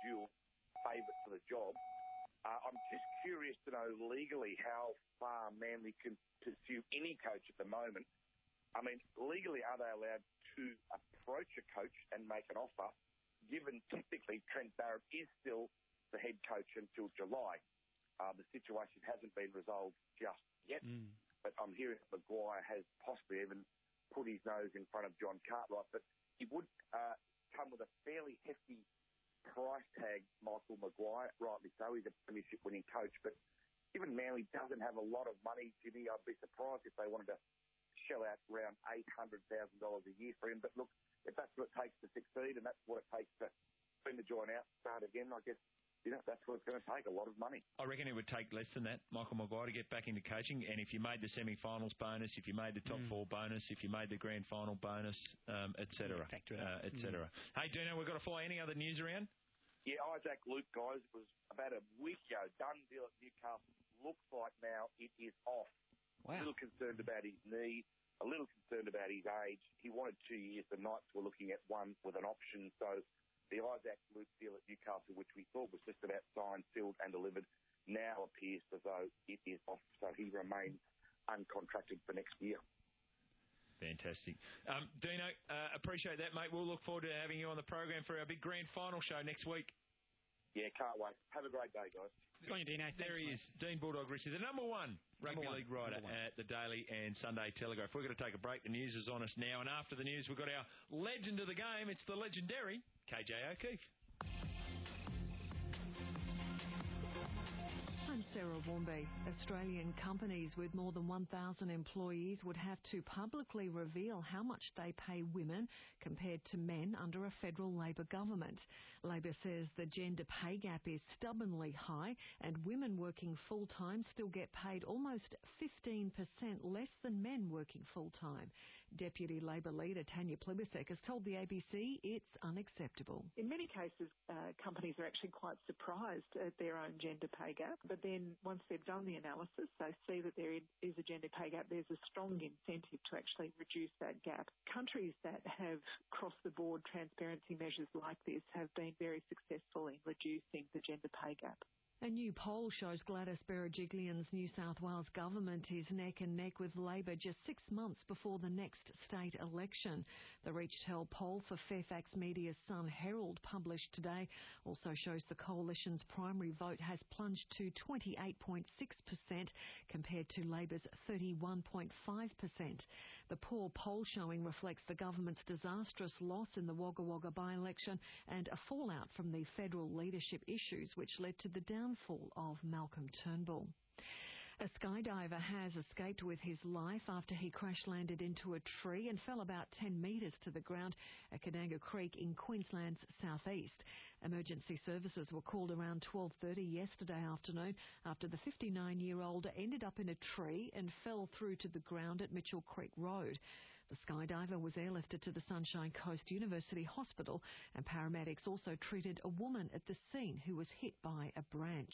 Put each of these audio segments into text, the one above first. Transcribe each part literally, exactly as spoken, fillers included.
dual favourite for the job. Uh, I'm just curious to know legally how far Manly can pursue any coach at the moment. I mean, legally, are they allowed to approach a coach and make an offer, given technically Trent Barrett is still the head coach until July? Uh, the situation hasn't been resolved just yet, mm. but I'm hearing that Maguire has possibly even put his nose in front of John Cartwright, but he would uh, come with a fairly hefty price tag, Michael Maguire, rightly so. He's a premiership winning coach, but given Manly doesn't have a lot of money, Jimmy, I'd be surprised if they wanted to shell out around eight hundred thousand dollars a year for him. But look, if that's what it takes to succeed and that's what it takes to bring the joint out, start again, I guess, you know, that's what it's going to take, a lot of money. I reckon it would take less than that, Michael Maguire, to get back into coaching. And if you made the semi-finals bonus, if you made the top mm. four bonus, if you made the grand final bonus, um, et cetera, yeah, uh, et cetera. Mm. Hey, Dino, we've got to fly. Any other news around? Yeah, Isaac Luke, guys, it was about a week ago. Done deal at Newcastle. Looks like now it is off. Wow. A little concerned about his knee, a little concerned about his age. He wanted two years. The Knights were looking at one with an option. So the Isaac Luke deal at Newcastle, which we thought was just about signed, sealed and delivered, now appears as though it is off. So he remains uncontracted for next year. Fantastic. Um, Dino, uh, appreciate that, mate. We'll look forward to having you on the program for our big grand final show next week. Yeah, can't wait. Have a great day, guys. Good on you, Dino. There Thanks, he mate. is, Dean Bulldog Ritchie, the number one number rugby one. league writer at the Daily and Sunday Telegraph. We're going to take a break. The news is on us now, and after the news, we've got our legend of the game. It's the legendary K J O'Keefe. I'm Sarah Warmby. Australian companies with more than one thousand employees would have to publicly reveal how much they pay women compared to men under a federal Labor government. Labor says the gender pay gap is stubbornly high and women working full-time still get paid almost fifteen percent less than men working full-time. Deputy Labor leader Tanya Plibersek has told the A B C it's unacceptable. In many cases, uh, companies are actually quite surprised at their own gender pay gap, but then once they've done the analysis, they see that there is a gender pay gap. There's a strong incentive to actually reduce that gap. Countries that have across-the-board transparency measures like this have been very successful in reducing the gender pay gap. A new poll shows Gladys Berejiklian's New South Wales government is neck and neck with Labor just six months before the next state election. The Reach Tell poll for Fairfax Media's Sun Herald, published today, also shows the coalition's primary vote has plunged to twenty-eight point six percent compared to Labor's thirty-one point five percent. The poor poll showing reflects the government's disastrous loss in the Wagga Wagga by-election and a fallout from the federal leadership issues which led to the down downfall of Malcolm Turnbull. A skydiver has escaped with his life after he crash-landed into a tree and fell about ten metres to the ground at Cananga Creek in Queensland's southeast. Emergency services were called around twelve thirty yesterday afternoon after the fifty-nine-year-old ended up in a tree and fell through to the ground at Mitchell Creek Road. The skydiver was airlifted to the Sunshine Coast University Hospital, and paramedics also treated a woman at the scene who was hit by a branch.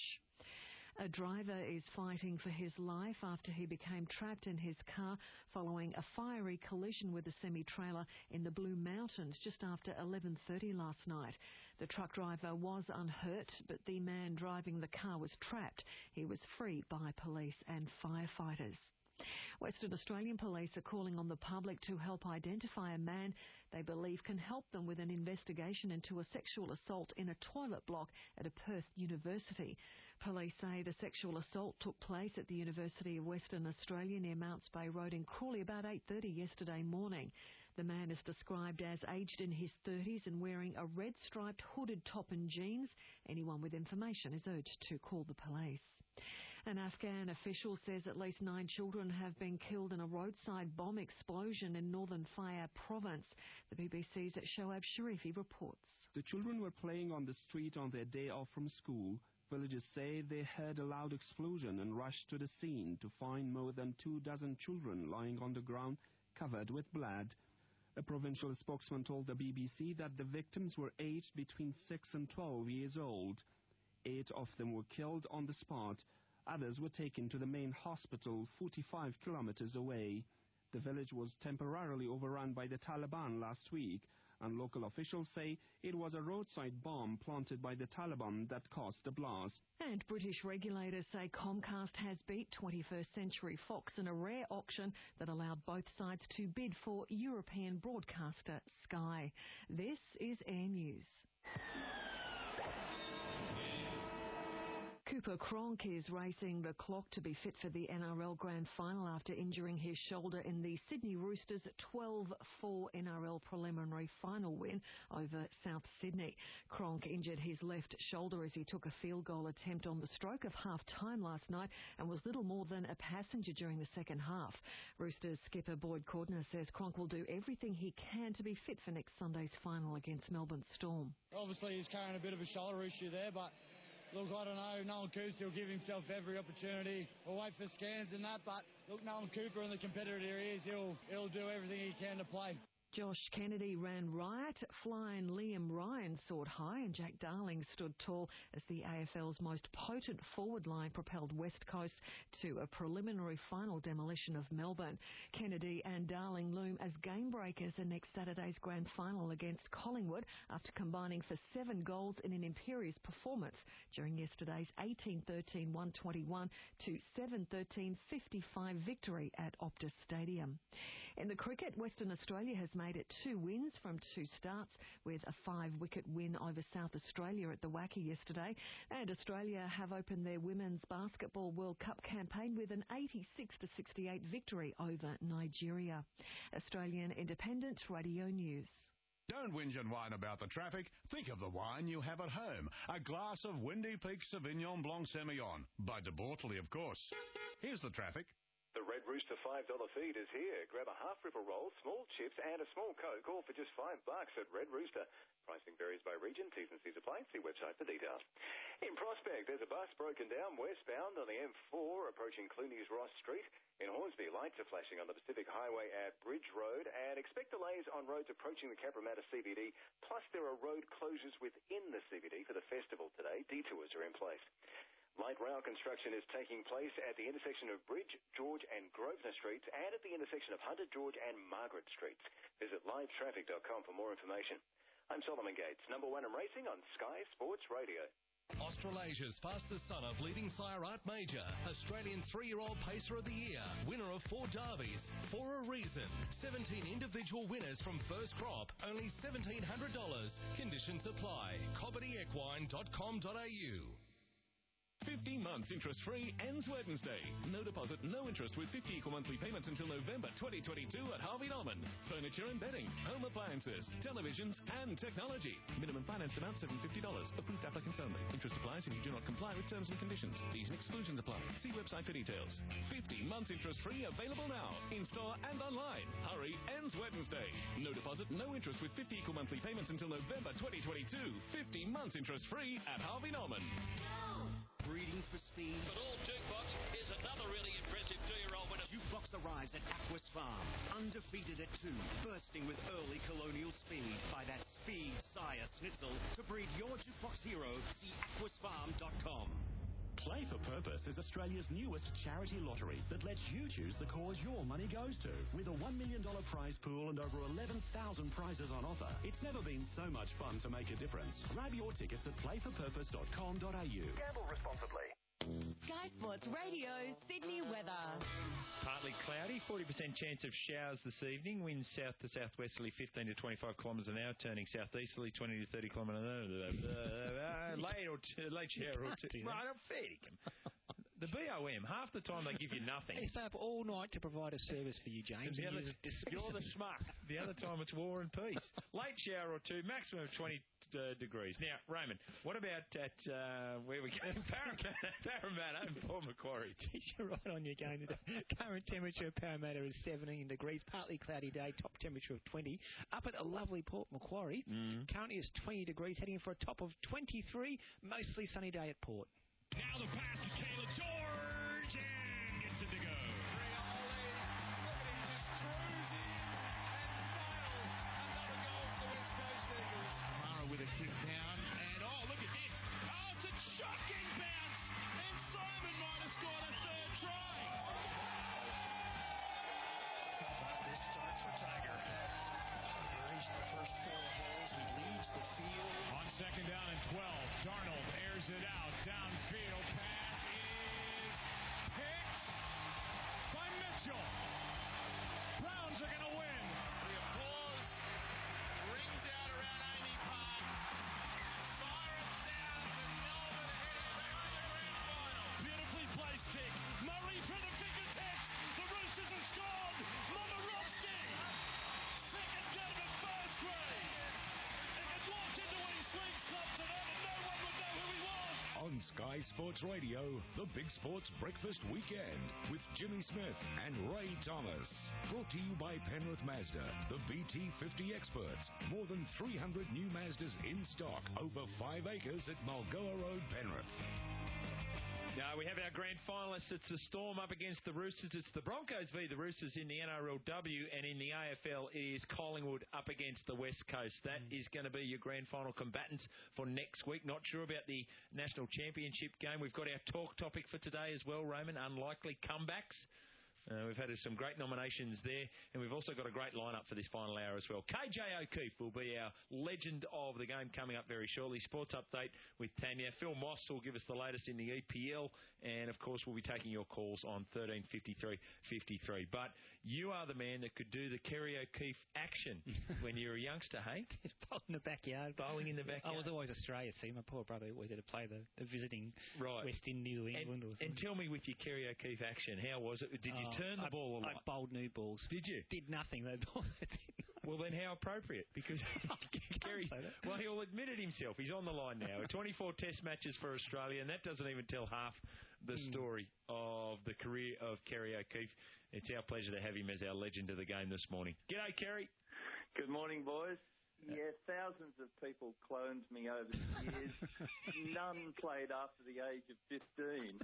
A driver is fighting for his life after he became trapped in his car following a fiery collision with a semi-trailer in the Blue Mountains just after eleven thirty last night. The truck driver was unhurt, but the man driving the car was trapped. He was freed by police and firefighters. Western Australian police are calling on the public to help identify a man they believe can help them with an investigation into a sexual assault in a toilet block at a Perth university. Police say the sexual assault took place at the University of Western Australia near Mounts Bay Road in Crawley about eight thirty yesterday morning. The man is described as aged in his thirties and wearing a red striped hooded top and jeans. Anyone with information is urged to call the police. An Afghan official says at least nine children have been killed in a roadside bomb explosion in northern Faryab province. The B B C's Shoaib Sharifi reports. The children were playing on the street on their day off from school. Villagers say they heard a loud explosion and rushed to the scene to find more than two dozen children lying on the ground covered with blood. A provincial spokesman told the B B C that the victims were aged between six and twelve years old. Eight of them were killed on the spot. Others were taken to the main hospital forty-five kilometers away. The village was temporarily overrun by the Taliban last week and local officials say it was a roadside bomb planted by the Taliban that caused the blast. And British regulators say Comcast has beat twenty-first Century Fox in a rare auction that allowed both sides to bid for European broadcaster Sky. This is Air News. Cooper Cronk is racing the clock to be fit for the N R L Grand Final after injuring his shoulder in the Sydney Roosters' twelve four N R L preliminary final win over South Sydney. Cronk injured his left shoulder as he took a field goal attempt on the stroke of half-time last night and was little more than a passenger during the second half. Roosters skipper Boyd Cordner says Cronk will do everything he can to be fit for next Sunday's final against Melbourne Storm. Obviously he's carrying a bit of a shoulder issue there, but look, I don't know. Nolan Cooper will give himself every opportunity. We'll wait for scans and that, but look, Nolan Cooper and the competitor he is, he'll, he'll do everything he can to play. Josh Kennedy ran riot, flying Liam Ryan soared high and Jack Darling stood tall as the A F L's most potent forward line propelled West Coast to a preliminary final demolition of Melbourne. Kennedy and Darling loom as game breakers in next Saturday's grand final against Collingwood after combining for seven goals in an imperious performance during yesterday's eighteen thirteen one twenty-one to seven thirteen fifty-five victory at Optus Stadium. In the cricket, Western Australia has made it two wins from two starts with a five-wicket win over South Australia at the Wacky yesterday. And Australia have opened their Women's Basketball World Cup campaign with an eighty-six to sixty-eight victory over Nigeria. Australian Independent Radio News. Don't whinge and whine about the traffic. Think of the wine you have at home. A glass of Windy Peak Sauvignon Blanc Semillon. By De Bortoli, of course. Here's the traffic. The Red Rooster five dollar feed is here. Grab a half ripple roll, small chips and a small Coke, all for just five bucks at Red Rooster. Pricing varies by region. T's and C's apply. See website for details. In Prospect, there's a bus broken down westbound on the M four approaching Clooney's Ross Street. In Hornsby, lights are flashing on the Pacific Highway at Bridge Road and expect delays on roads approaching the Cabramatta C B D. Plus, there are road closures within the C B D for the festival today. Detours are in place. Light rail construction is taking place at the intersection of Bridge, George and Grosvenor Streets and at the intersection of Hunter, George and Margaret Streets. Visit live traffic dot com for more information. I'm Solomon Gates, number one in racing on Sky Sports Radio. Australasia's fastest son of leading sire Art Major, Australian three-year-old pacer of the year, winner of four derbies, for a reason. seventeen individual winners from first crop, only seventeen hundred dollars. Conditions apply. Cobbity Equine dot com dot a u. fifty months interest-free ends Wednesday. No deposit, no interest with fifty equal monthly payments until November twenty twenty-two at Harvey Norman. Furniture and bedding, home appliances, televisions and technology. Minimum financed amount seven hundred fifty dollars. Approved applicants only. Interest applies if you do not comply with terms and conditions. Fees and exclusions apply. See website for details. fifty months interest-free available now. In-store and online. Hurry, ends Wednesday. No deposit, no interest with fifty equal monthly payments until November twenty twenty-two. fifty months interest-free at Harvey Norman. Breeding for speed. But all Jukebox is another really impressive two-year-old winner. Jukebox arrives at Aquis Farm, undefeated at two, bursting with early colonial speed by that speed sire Schnitzel. To breed your Jukebox hero, see aquis farm dot com. Play for Purpose is Australia's newest charity lottery that lets you choose the cause your money goes to. With a one million dollars prize pool and over eleven thousand prizes on offer, it's never been so much fun to make a difference. Grab your tickets at play for purpose dot com dot a u. Gamble responsibly. Sky Sports Radio, Sydney weather. Partly cloudy, forty percent chance of showers this evening. Winds south to southwesterly fifteen to twenty-five kilometres an hour, turning southeasterly twenty to thirty kilometres an hour. Late or two, late shower or two. Right, I'm feeding him. The B O M, half the time they give you nothing. They stay up all night to provide a service for you, James. The other, you're, you're the schmuck. The other time it's war and peace. Late shower or two, maximum of twenty uh, degrees. Now, Raymond, what about at, uh, where we go? Parramatta, Parramatta and Port Macquarie. You're right on your game today. Current temperature of Parramatta is seventeen degrees, partly cloudy day, top temperature of twenty. Up at a lovely Port Macquarie, mm. currently is twenty degrees, heading for a top of twenty-three, mostly sunny day at Port. Now the pass to Kayla George and gets it to go. Kamara with a kick down, and oh, look at this. Oh, it's a shocking bounce, and Simon might have scored a third try. How about this start for Tiger? He's the first four On Sky Sports Radio, the Big Sports Breakfast Weekend with Jimmy Smith and Ray Thomas. Brought to you by Penrith Mazda, the B T fifty experts. More than three hundred new Mazdas in stock, over five acres at Mulgoa Road, Penrith. Now, we have our grand finalists. It's the Storm up against the Roosters. It's the Broncos v the Roosters in the N R L W, and in the A F L it is Collingwood up against the West Coast. That mm. is going to be your grand final combatants for next week. Not sure about the National Championship game. We've got our talk topic for today as well, Raymond. Unlikely comebacks. Uh, we've had some great nominations there, and we've also got a great lineup for this final hour as well. K J O'Keefe will be our legend of the game coming up very shortly. Sports update with Tanya. Phil Moss will give us the latest in the E P L, and of course we'll be taking your calls on thirteen fifty-three fifty-three. But you are the man that could do the Kerry O'Keefe action when you were a youngster, hey? Bowling in the backyard. Bowling in the backyard. I was always Australia, see. My poor brother always had to play the, the visiting right. West Indies or England. And, or something. and tell me with your Kerry O'Keefe action, how was it? Did you oh, turn the I, ball a lot? I bowled new balls. Did you? Did nothing. They Well, then how appropriate? Because Kerry, well, he'll admit it himself. He's on the line now. twenty-four test matches for Australia, and that doesn't even tell half the mm. story of the career of Kerry O'Keefe. It's our pleasure to have him as our legend of the game this morning. G'day, Kerry. Good morning, boys. Yeah, thousands of people cloned me over the years. None played after the age of fifteen.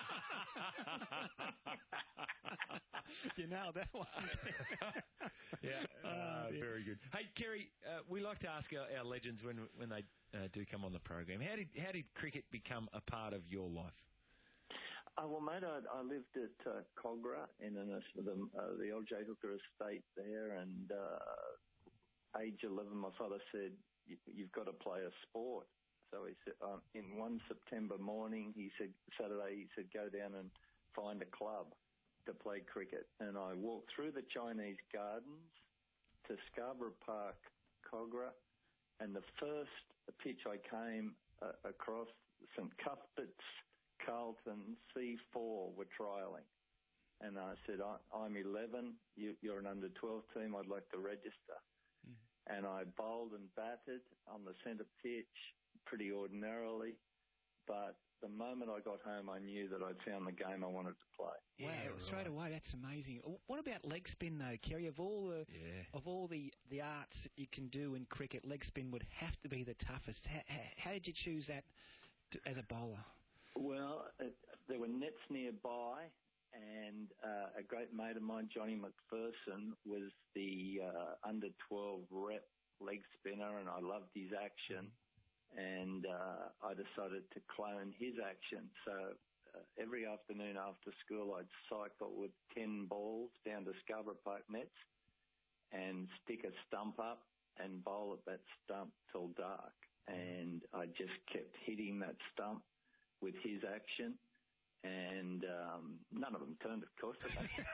You nailed that one. yeah, uh, very good. Hey, Kerry, uh, we like to ask our, our legends when when they uh, do come on the program. How did how did cricket become a part of your life? Uh, well, mate, I, I lived at uh, Cogra in an, uh, the, uh, the L J Hooker estate there, and uh, age eleven, my father said, "You've got to play a sport." So he said, um, in one September morning, he said, Saturday, he said, go down and find a club to play cricket. And I walked through the Chinese Gardens to Scarborough Park, Cogra, and the first pitch I came uh, across, St Cuthbert's, Carlton, C four were trialling. And I said, I, I'm eleven, you, you're an under twelve team, I'd like to register. Mm. And I bowled and batted on the centre pitch pretty ordinarily, but the moment I got home, I knew that I'd found the game I wanted to play. Wow, yeah, straight right. away, that's amazing. What about leg spin, though, Kerry? Of all the yeah. of all the, the arts that you can do in cricket, leg spin would have to be the toughest. How, how, how did you choose that to, as a bowler? Well, it, there were nets nearby, and uh, a great mate of mine, Johnny McPherson, was the uh, under twelve rep leg spinner, and I loved his action. And uh, I decided to clone his action. So uh, every afternoon after school, I'd cycle with ten balls down to Scarborough Park nets and stick a stump up and bowl at that stump till dark. And I just kept hitting that stump with his action. And um, none of them turned, of course.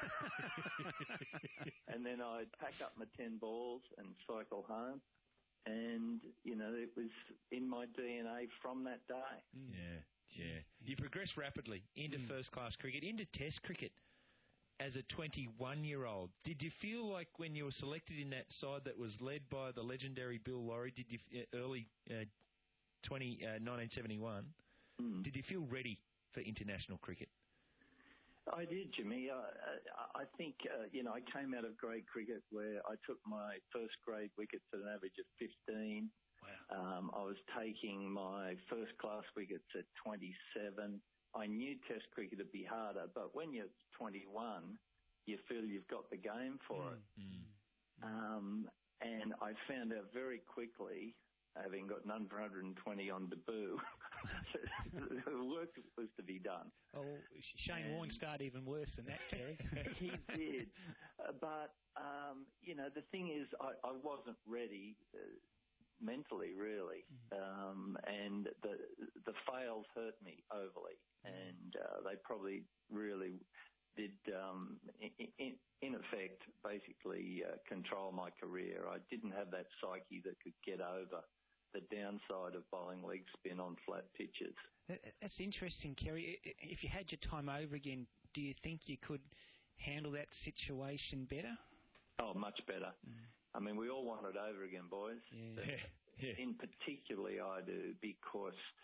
And then I'd pack up my ten balls and cycle home. And, you know, it was in my D N A from that day. Yeah, yeah. You progressed rapidly into mm. first-class cricket, into Test cricket as a twenty-one-year-old. Did you feel like when you were selected in that side that was led by the legendary Bill Lawry, did you uh, early uh, twenty, uh, nineteen seventy-one, mm. did you feel ready for international cricket? I did, Jimmy. Uh, I think, uh, you know, I came out of grade cricket where I took my first grade wickets at an average of fifteen. Wow. Um, I was taking my first class wickets at twenty-seven. I knew Test cricket would be harder, but when you're twenty-one, you feel you've got the game for it. Mm-hmm. Um, and I found out very quickly, having got none for one hundred twenty on debut, the work was to be done. Oh, Shane and Warne started even worse than that, Terry. He did. Uh, but, um, you know, the thing is, I, I wasn't ready uh, mentally, really. Mm-hmm. Um, and the the fails hurt me overly. Mm-hmm. And uh, they probably really did, um, in, in, in effect, basically uh, control my career. I didn't have that psyche that could get over the downside of bowling leg spin on flat pitches. That's interesting, Kerry. If you had your time over again, do you think you could handle that situation better? Oh, much better. Mm. I mean, we all want it over again, boys. Yeah. Yeah. In particularly, I do, because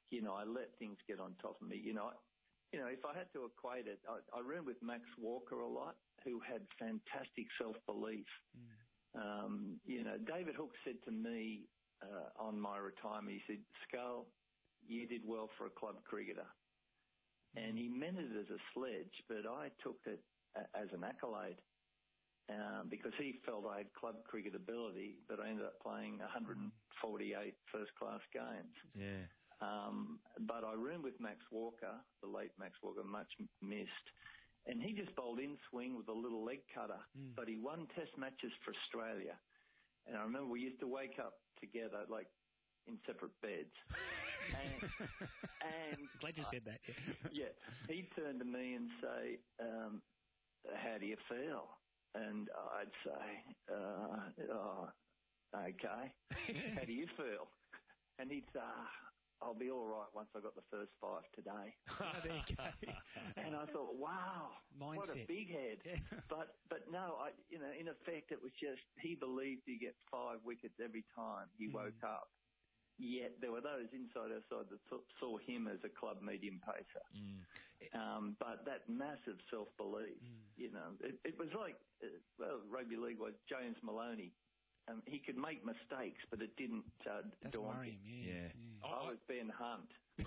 you know, I let things get on top of me. You know, I, you know, if I had to equate it, I, I ran with Max Walker a lot, who had fantastic self-belief. Mm. Um, you know, David Hook said to me uh, on my retirement, he said, Skull, you did well for a club cricketer. And he meant it as a sledge, but I took it a- as an accolade um, because he felt I had club cricket ability, but I ended up playing one hundred forty-eight first-class games. Yeah. Um, but I roomed with Max Walker, the late Max Walker, much missed, and he just bowled in swing with a little leg cutter, mm. but he won test matches for Australia. And I remember we used to wake up together, like, in separate beds. And, and glad you said that. Yeah, he'd turn to me and say, um, how do you feel? And I'd say, uh, oh, okay. How do you feel? And he'd say, ah, I'll be all right once I got the first five today. Oh, there you go. And I thought, wow, mindset. What a big head. Yeah. But but no, I you know, in effect, it was just he believed he'd get five wickets every time he mm. woke up. Yet there were those inside outside that saw him as a club medium pacer. Mm. Um, but that massive self-belief, mm. you know, it, it was like, uh, well, rugby league was James Maloney. Um, he could make mistakes, but it didn't uh, daunt him. him. Yeah. yeah. yeah. I was Ben Hunt.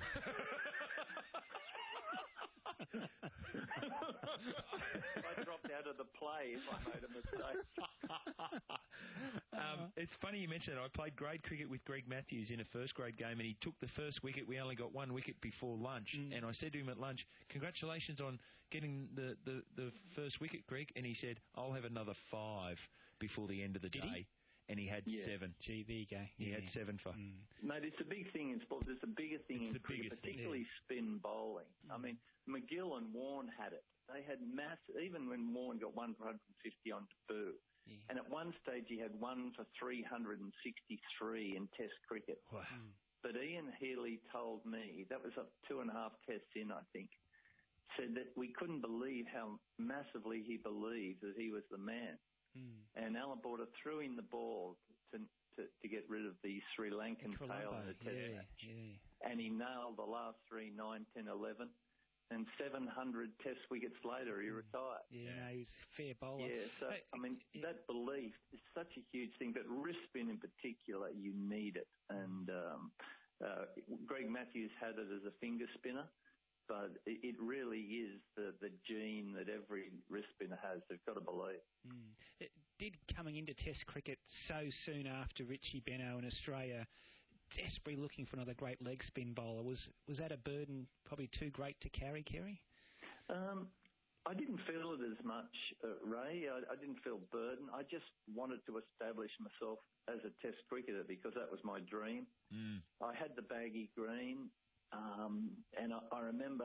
I dropped out of the play if I made a mistake. um, it's funny you mentioned that. I played grade cricket with Greg Matthews in a first grade game, and he took the first wicket. We only got one wicket before lunch, mm. and I said to him at lunch, congratulations on getting the, the, the first wicket, Greg. And he said, I'll have another five before the end of the Did day. He? And he had yeah. seven. Gee, there you go. He yeah. had seven for. Mm. Mate, it's a big thing in sport. There's a bigger thing it's in cricket, particularly thing, yeah. spin bowling. Mm. I mean, McGill and Warne had it. They had mass, even when Warne got one for one hundred fifty on debut. Yeah. And at one stage he had one for three hundred sixty-three in Test cricket. Wow. Mm. But Ian Healy told me, that was up two and a half tests in, I think, said that we couldn't believe how massively he believed that he was the man. Mm. And Alan Border threw in the ball to, to to get rid of the Sri Lankan tail in the test yeah, match. Yeah. And he nailed the last three, nine, ten, eleven. And seven hundred test wickets later, he retired. Yeah, no, he's a fair bowler. Yeah, so, hey, I mean, yeah. that belief is such a huge thing. But wrist spin in particular, you need it. And um, uh, Greg Matthews had it as a finger spinner. But it really is the, the gene that every wrist spinner has. They've got to believe. Mm. It did coming into Test cricket so soon after Richie Benaud in Australia, desperately looking for another great leg spin bowler. Was was that a burden probably too great to carry, Kerry? Um, I didn't feel it as much, uh, Ray. I, I didn't feel burden. I just wanted to establish myself as a Test cricketer because that was my dream. Mm. I had the baggy green. Um, and I, I remember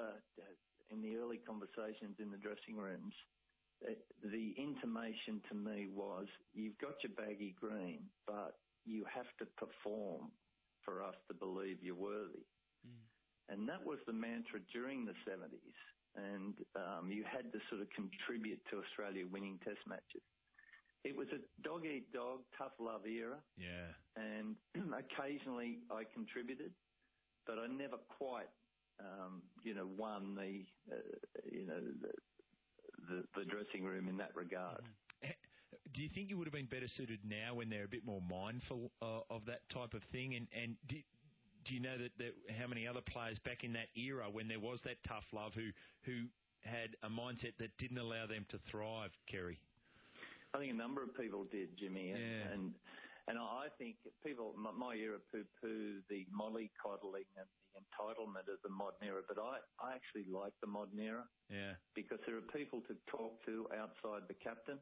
in the early conversations in the dressing rooms, uh, the intimation to me was, you've got your baggy green, but you have to perform for us to believe you're worthy. Mm. And that was the mantra during the seventies. And um, you had to sort of contribute to Australia winning test matches. It was a dog-eat-dog, tough love era. Yeah. And occasionally I contributed. But I never quite, um, you know, won the, uh, you know, the, the, the dressing room in that regard. Mm-hmm. Do you think you would have been better suited now when they're a bit more mindful uh, of that type of thing? And, and do, do you know that, that how many other players back in that era when there was that tough love who who had a mindset that didn't allow them to thrive, Kerry? I think a number of people did, Jimmy. And, yeah. and And I think people, my, my era, poo-poo the mollycoddling and the entitlement of the modern era, but I, I actually like the modern era. Yeah. Because there are people to talk to outside the captain.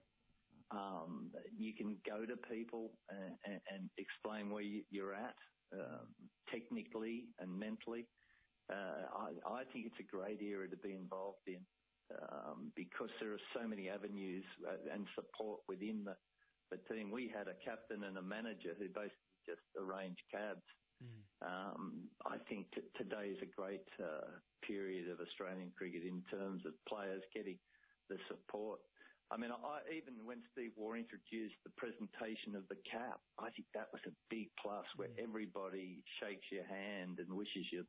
Um, you can go to people and, and, and explain where you, you're at, um, technically and mentally. Uh, I, I think it's a great era to be involved in um, because there are so many avenues and support within the the team. We had a captain and a manager who basically just arranged cabs. Mm. Um, I think t- today is a great uh, period of Australian cricket in terms of players getting the support. I mean, I, even when Steve Waugh introduced the presentation of the cap, I think that was a big plus where mm. everybody shakes your hand and wishes you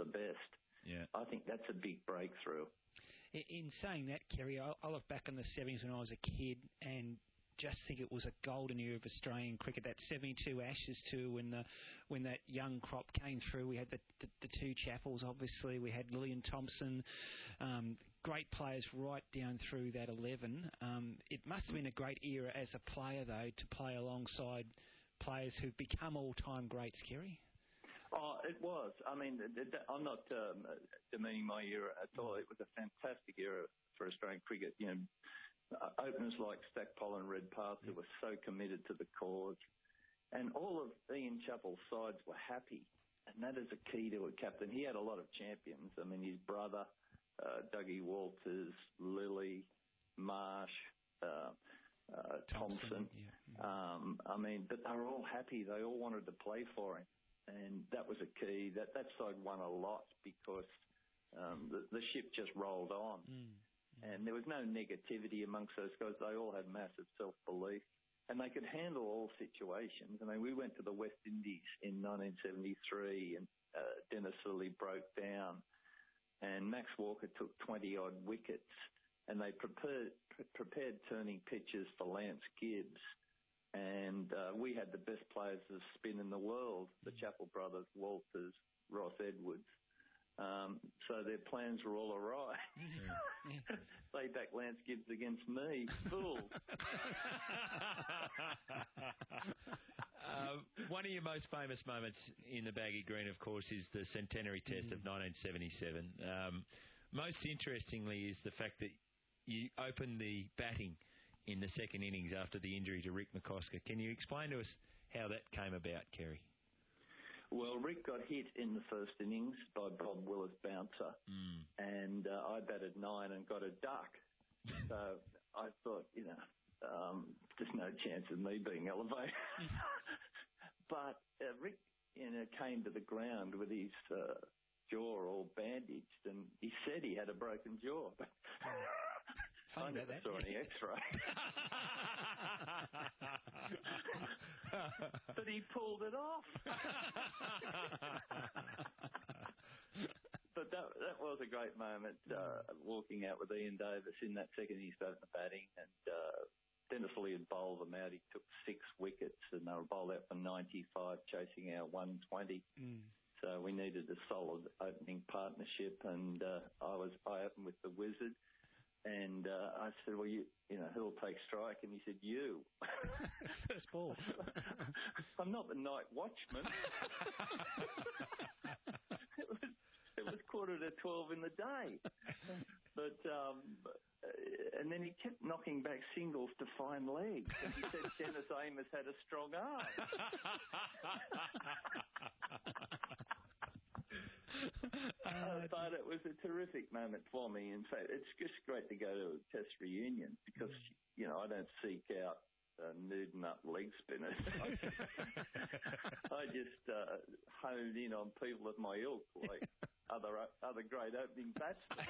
the best. Yeah. I think that's a big breakthrough. In, in saying that, Kerry, I, I look back in the seventies when I was a kid and just think it was a golden era of Australian cricket. That seventy-two Ashes too, when the when that young crop came through. We had the the, the two Chappells, obviously. We had Lillian Thompson, um, great players right down through that eleven. Um, it must have been a great era as a player, though, to play alongside players who've become all-time greats, Kerry. Oh, it was. I mean, I'm not um, demeaning my era at all. It was a fantastic era for Australian cricket. You know, uh, openers like Stackpole and Redpath who were so committed to the cause, and all of Ian Chappell's sides were happy, and that is a key to a captain. He had a lot of champions. I mean, his brother, uh, Dougie Walters, Lilly, Marsh, uh, uh, Thompson. Thompson yeah. um, I mean, but they were all happy. They all wanted to play for him. And that was a key. That that side won a lot because um, the, the ship just rolled on. Mm. And there was no negativity amongst those guys. They all had massive self-belief. And they could handle all situations. I mean, we went to the West Indies in nineteen seventy-three and uh, Dennis Lilly broke down. And Max Walker took twenty-odd wickets. And they prepared, pre- prepared turning pitches for Lance Gibbs. And uh, we had the best players of spin in the world, the Chappell brothers, Walters, Ross Edwards. Um, so their plans were all awry. Yeah. Lay back Lance Gibbs against me. Fool. uh, one of your most famous moments in the baggy green, of course, is the centenary test mm. of nineteen seventy-seven. Um, most interestingly is the fact that you opened the batting in the second innings after the injury to Rick McCosker. Can you explain to us how that came about, Kerry? Well, Rick got hit in the first innings by Bob Willis' bouncer, mm. and uh, I batted nine and got a duck. So I thought, you know, um, there's no chance of me being elevated. But uh, Rick, you know, came to the ground with his uh, jaw all bandaged, and he said he had a broken jaw. But I never saw any X-ray. But he pulled it off. But that that was a great moment, uh, walking out with Ian Davis in that second innings of the batting. And uh, Dennis Lilly had bowled them out. He took six wickets, and they were bowled out for ninety-five, chasing our one twenty. Mm. So we needed a solid opening partnership, and uh, I was I opened with the Wizard. And uh, I said, well, you, you know, who'll take strike? And he said, you. First ball. I'm not the night watchman. it, was, it was quarter to twelve in the day. But, um, and then he kept knocking back singles to find legs. And he said Dennis Amos had a strong arm. Uh, but it was a terrific moment for me. In fact, it's just great to go to a test reunion because, you know, I don't seek out uh, nude nut leg spinners. I just uh, honed in on people of my ilk, like other other great opening batsmen.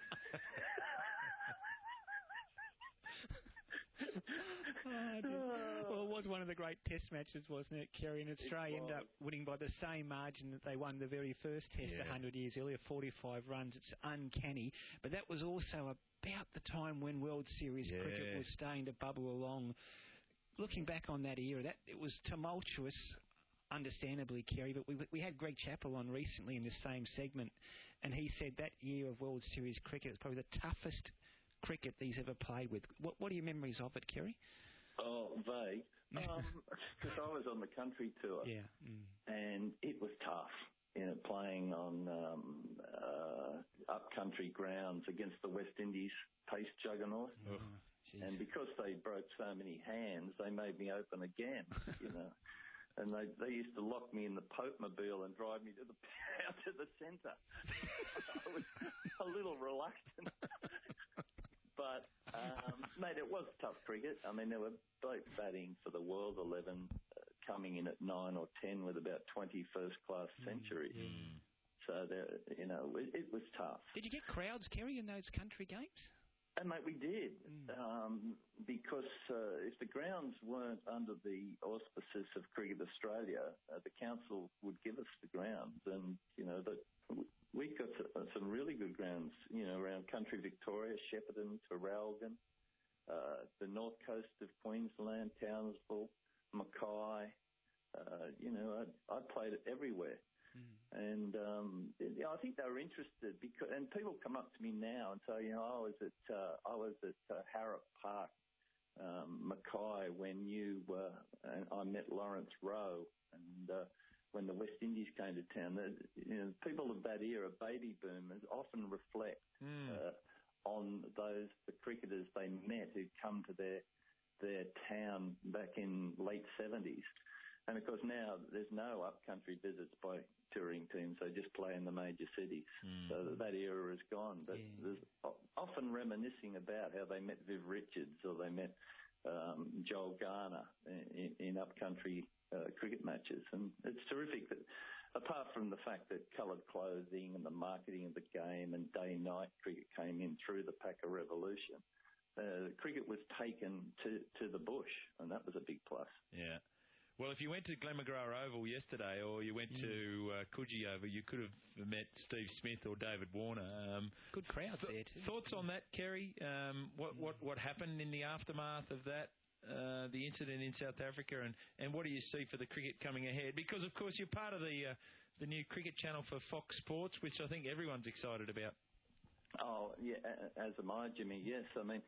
Oh, well, it was one of the great test matches, wasn't it, Kerry? And Australia ended up winning by the same margin that they won the very first test yeah. one hundred years earlier, forty-five runs. It's uncanny. But that was also about the time when World Series yeah. cricket was starting to bubble along. Looking back on that era, that it was tumultuous, understandably, Kerry, but we we had Greg Chappell on recently in the same segment, and he said that year of World Series cricket was probably the toughest cricket that he's ever played with. What what are your memories of it, Kerry? Oh, vague. Because um, I was on the country tour, yeah, mm. and it was tough. You know, playing on um, uh, up-country grounds against the West Indies pace juggernaut. Oh, and because they broke so many hands, they made me open again. You know. And they they used to lock me in the Pope-mobile and drive me to the out to the centre. I was a little reluctant. But, um, mate, it was tough cricket. I mean, there were blokes batting for the World eleven uh, coming in at nine or ten with about twenty first-class centuries. Mm. So, there, you know, it, it was tough. Did you get crowds, Kerry, in those country games? And, mate, we did. Mm. Um, because uh, if the grounds weren't under the auspices of Cricket Australia, uh, the council would give us the grounds. And, you know, the, we've got some really good grounds, you know, around country Victoria, Shepparton, Traralgon, uh, the north coast of Queensland, Townsville, Mackay. Uh, you know, I, I played it everywhere. Mm. And um, you know, I think they were interested because, and people come up to me now and say, you know, I was at uh, I was at uh, Harrop Park, um, Mackay, when you uh, and I met Lawrence Rowe, and uh, when the West Indies came to town. The, you know, people of that era, baby boomers, often reflect mm. uh, on those the cricketers they met who'd come to their their town back in late seventies. And, of course, now there's no upcountry visits by touring teams. They just play in the major cities. Mm. So that era is gone. But yeah. there's often reminiscing about how they met Viv Richards or they met um, Joel Garner in, in upcountry uh, cricket matches. And it's terrific that, apart from the fact that coloured clothing and the marketing of the game and day-night cricket came in through the Packer Revolution, uh, cricket was taken to, to the bush, and that was a big plus. Yeah. Well, if you went to Glen McGrath Oval yesterday or you went mm. to uh, Coogee Oval, you could have met Steve Smith or David Warner. Um, Good crowds th- there, too. Thoughts on that, Kerry? Um, what, what, what happened in the aftermath of that, uh, the incident in South Africa, and, and what do you see for the cricket coming ahead? Because, of course, you're part of the uh, the new cricket channel for Fox Sports, which I think everyone's excited about. Oh, yeah, as am I, Jimmy, yes. I mean,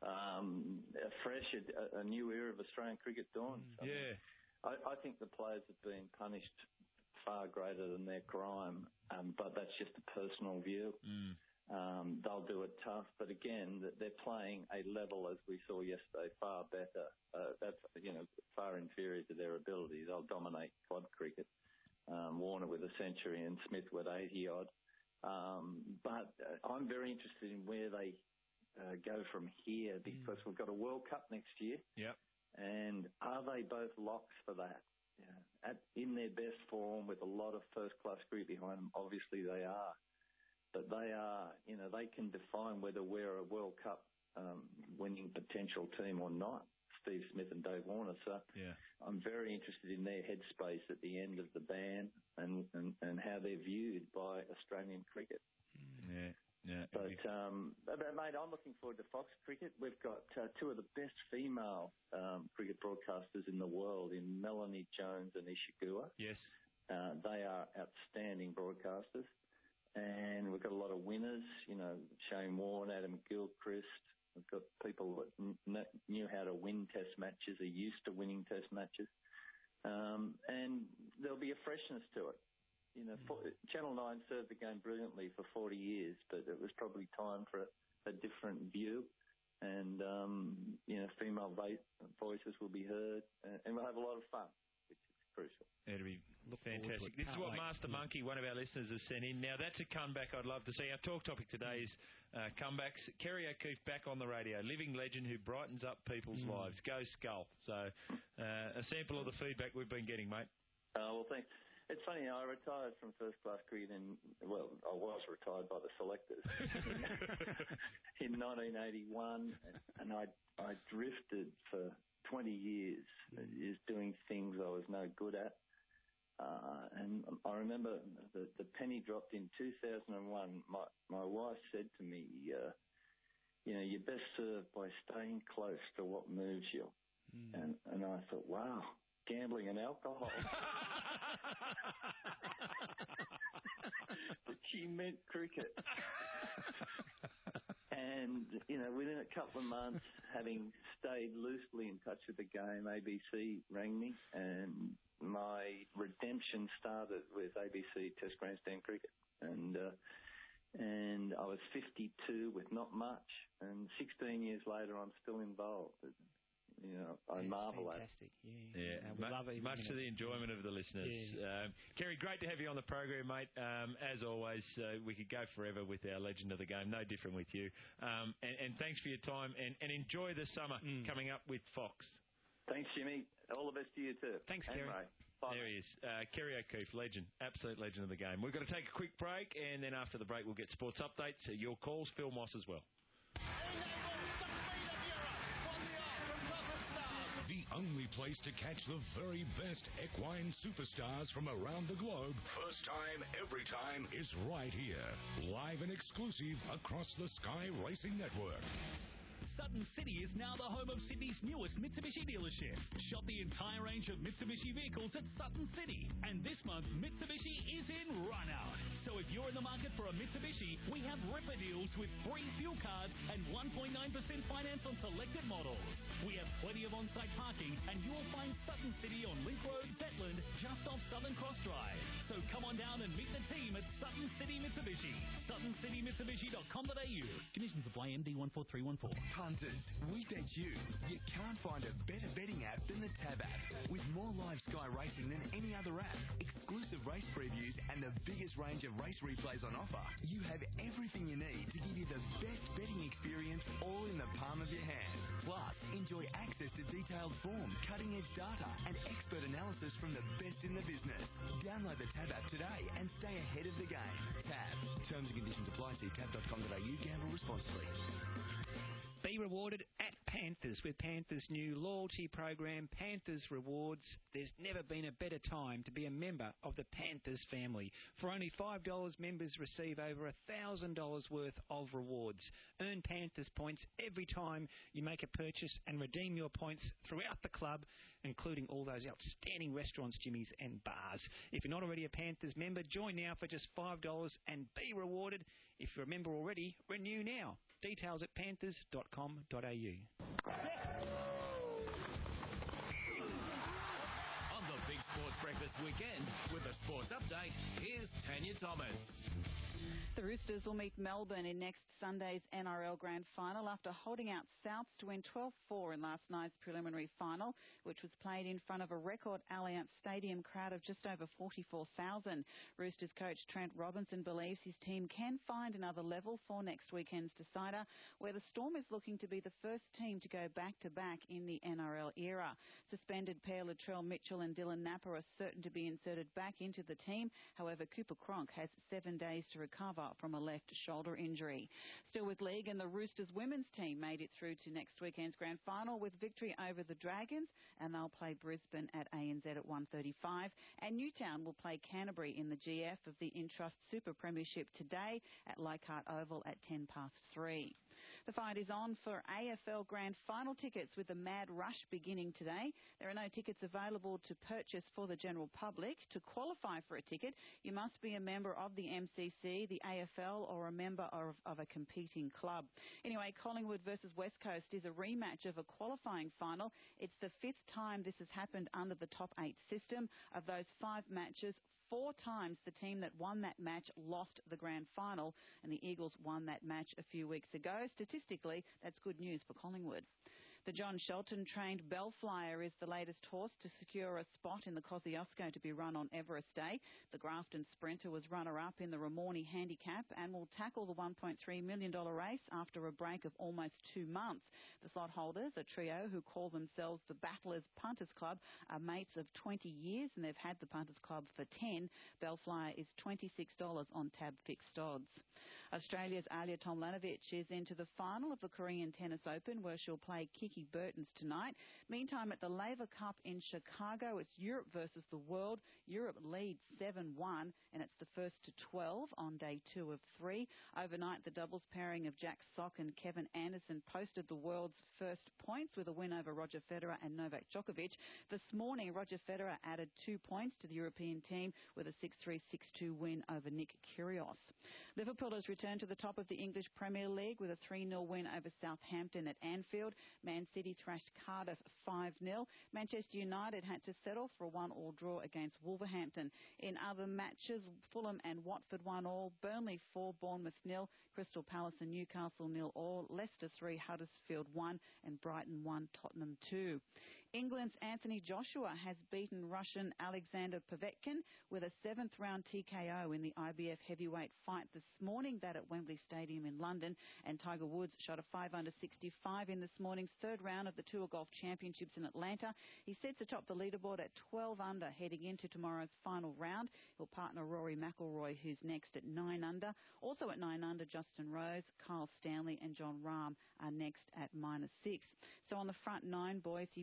um, a fresh, a, a new era of Australian cricket dawns. Mm, yeah. Mean, I, I think the players have been punished far greater than their crime, um, but that's just a personal view. Mm. Um, they'll do it tough, but again, they're playing a level, as we saw yesterday, far better. Uh, that's, you know, far inferior to their ability. They'll dominate club cricket. Um, Warner with a century and Smith with eighty odd. Um, but uh, I'm very interested in where they uh, go from here because mm. we've got a World Cup next year. Yep. And are they both locks for that? Yeah. At, in their best form with a lot of first-class cricket behind them, obviously they are. But they are, you know, they can define whether we're a World Cup um, winning potential team or not, Steve Smith and Dave Warner. So yeah. I'm very interested in their headspace at the end of the ban and, and, and how they're viewed by Australian cricket. Yeah. Yeah, but, um, but, mate, I'm looking forward to Fox Cricket. We've got uh, two of the best female um, cricket broadcasters in the world in Melanie Jones and Isha Guha. Yes. Uh, they are outstanding broadcasters. And we've got a lot of winners, you know, Shane Warne, Adam Gilchrist. We've got people that kn- knew how to win test matches, are used to winning test matches. Um, and there'll be a freshness to it. You know, for, Channel nine served the game brilliantly for forty years, but it was probably time for a, a different view. And, um, you know, female voices will be heard, and, and we'll have a lot of fun, which is crucial. It'll be fantastic. This is what Master Monkey, one of our listeners, has sent in. Now, that's a comeback I'd love to see. Our talk topic today is uh, comebacks. Kerry O'Keefe back on the radio, living legend who brightens up people's mm. lives. Go Skull. So, uh, a sample of the feedback we've been getting, mate. Uh, well, thanks. It's funny, I retired from first-class cricket in, well, I was retired by the selectors in nineteen eighty-one, and I I drifted for twenty years, just doing things I was no good at. Uh, and I remember the, the penny dropped in two thousand one. My, my wife said to me, uh, you know, you're best served by staying close to what moves you. Mm. And, and I thought, wow, gambling and alcohol. But she meant cricket. And, you know, within a couple of months, having stayed loosely in touch with the game, A B C rang me, and my redemption started with A B C Test Grandstand Cricket. And uh, and I was fifty-two with not much, and sixteen years later, I'm still involved. You know, I yeah, marvel at it. Fantastic, yeah. yeah. Uh, we much, love it. Much to the enjoyment of the listeners. Yeah. Um, Kerry, great to have you on the program, mate. Um, as always, uh, we could go forever with our legend of the game. No different with you. Um, and, and thanks for your time, and, and enjoy the summer mm. coming up with Fox. Thanks, Jimmy. All the best to you too. Thanks, and Kerry. Ray. Bye. There he is. Uh, Kerry O'Keefe, legend, absolute legend of the game. We've got to take a quick break, and then after the break, we'll get sports updates. Uh, your calls, Phil Moss as well. The only place to catch the very best equine superstars from around the globe, first time, every time, is right here. Live and exclusive across the Sky Racing Network. Sutton City is now the home of Sydney's newest Mitsubishi dealership. Shop the entire range of Mitsubishi vehicles at Sutton City. And this month, Mitsubishi is in run-out. So if you're in the market for a Mitsubishi, we have ripper deals with free fuel cards and one point nine percent finance on selected models. We have plenty of on-site parking, and you will find Sutton City on Link Road, Zetland, just off Southern Cross Drive. So come on down and meet the team at Sutton City Mitsubishi. sutton city mitsubishi dot com dot a u. Conditions apply. M D one four three one four. Punters, we bet you, you can't find a better betting app than the Tab app. With more live Sky Racing than any other app, exclusive race previews and the biggest range of race replays on offer, you have everything you need to give you the best betting experience all in the palm of your hand. Plus, enjoy access to detailed form, cutting-edge data and expert analysis from the best in the business. Download the Tab app today and stay ahead of the game. Tab. Terms and conditions apply. See tab dot com dot a u. Gamble responsibly. Be rewarded at Panthers with Panthers' new loyalty program, Panthers Rewards. There's never been a better time to be a member of the Panthers family. For only five dollars, members receive over one thousand dollars worth of rewards. Earn Panthers points every time you make a purchase and redeem your points throughout the club, including all those outstanding restaurants, Jimmy's and bars. If you're not already a Panthers member, join now for just five dollars and be rewarded. If you're a member already, renew now. Details at panthers dot com dot a u. On the Big Sports Breakfast Weekend with a sports update, here's Tanya Thomas. The Roosters will meet Melbourne in next Sunday's N R L Grand Final after holding out Souths to win twelve four in last night's preliminary final, which was played in front of a record Allianz Stadium crowd of just over forty-four thousand. Roosters coach Trent Robinson believes his team can find another level for next weekend's decider, where the Storm is looking to be the first team to go back-to-back in the N R L era. Suspended pair Latrell Mitchell and Dylan Napa are certain to be inserted back into the team. However, Cooper Cronk has seven days to recover from a left shoulder injury. Still with league, and the Roosters women's team made it through to next weekend's grand final with victory over the Dragons, and they'll play Brisbane at A N Z at one thirty-five. And Newtown will play Canterbury in the G F of the Intrust Super Premiership today at Leichhardt Oval at ten past three. The fight is on for A F L Grand Final tickets with a mad rush beginning today. There are no tickets available to purchase for the general public. To qualify for a ticket, you must be a member of the M C C, the A F L, or a member of, of a competing club. Anyway, Collingwood versus West Coast is a rematch of a qualifying final. It's the fifth time this has happened under the top eight system. Of those five matches, four times the team that won that match lost the grand final, and the Eagles won that match a few weeks ago. Statistically, that's good news for Collingwood. The John Shelton-trained Bellflyer is the latest horse to secure a spot in the Kosciuszko to be run on Everest Day. The Grafton Sprinter was runner-up in the Ramornie Handicap and will tackle the one point three million dollars race after a break of almost two months. The slot holders, a trio who call themselves the Battlers Punters Club, are mates of twenty years, and they've had the Punters Club for ten. Bellflyer is twenty-six dollars on tab fixed odds. Australia's Alia Tomljanovic is into the final of the Korean Tennis Open, where she'll play Kiki Bertens tonight. Meantime, at the Laver Cup in Chicago, it's Europe versus the world. Europe leads seven one, and it's the first to twelve on day two of three. Overnight, the doubles pairing of Jack Sock and Kevin Anderson posted the world's first points with a win over Roger Federer and Novak Djokovic. This morning, Roger Federer added two points to the European team with a six three, six two win over Nick Kyrgios. Liverpool has returned to the top of the English Premier League with a three nil win over Southampton at Anfield. Man City thrashed Cardiff five nil. Manchester United had to settle for a one all draw against Wolverhampton. In other matches, Fulham and Watford one all, Burnley four, Bournemouth nil, Crystal Palace and Newcastle nil all, Leicester three, Huddersfield one, and Brighton one, Tottenham two. England's Anthony Joshua has beaten Russian Alexander Povetkin with a seventh round T K O in the I B F heavyweight fight this morning, that at Wembley Stadium in London. And Tiger Woods shot a five under sixty-five in this morning's third round of the Tour Golf Championships in Atlanta. He sits atop the leaderboard at twelve under heading into tomorrow's final round. He'll partner Rory McIlroy, who's next at nine under. Also at nine under, Justin Rose, Kyle Stanley and John Rahm are next at minus six. So on the front nine, boys, he birdied the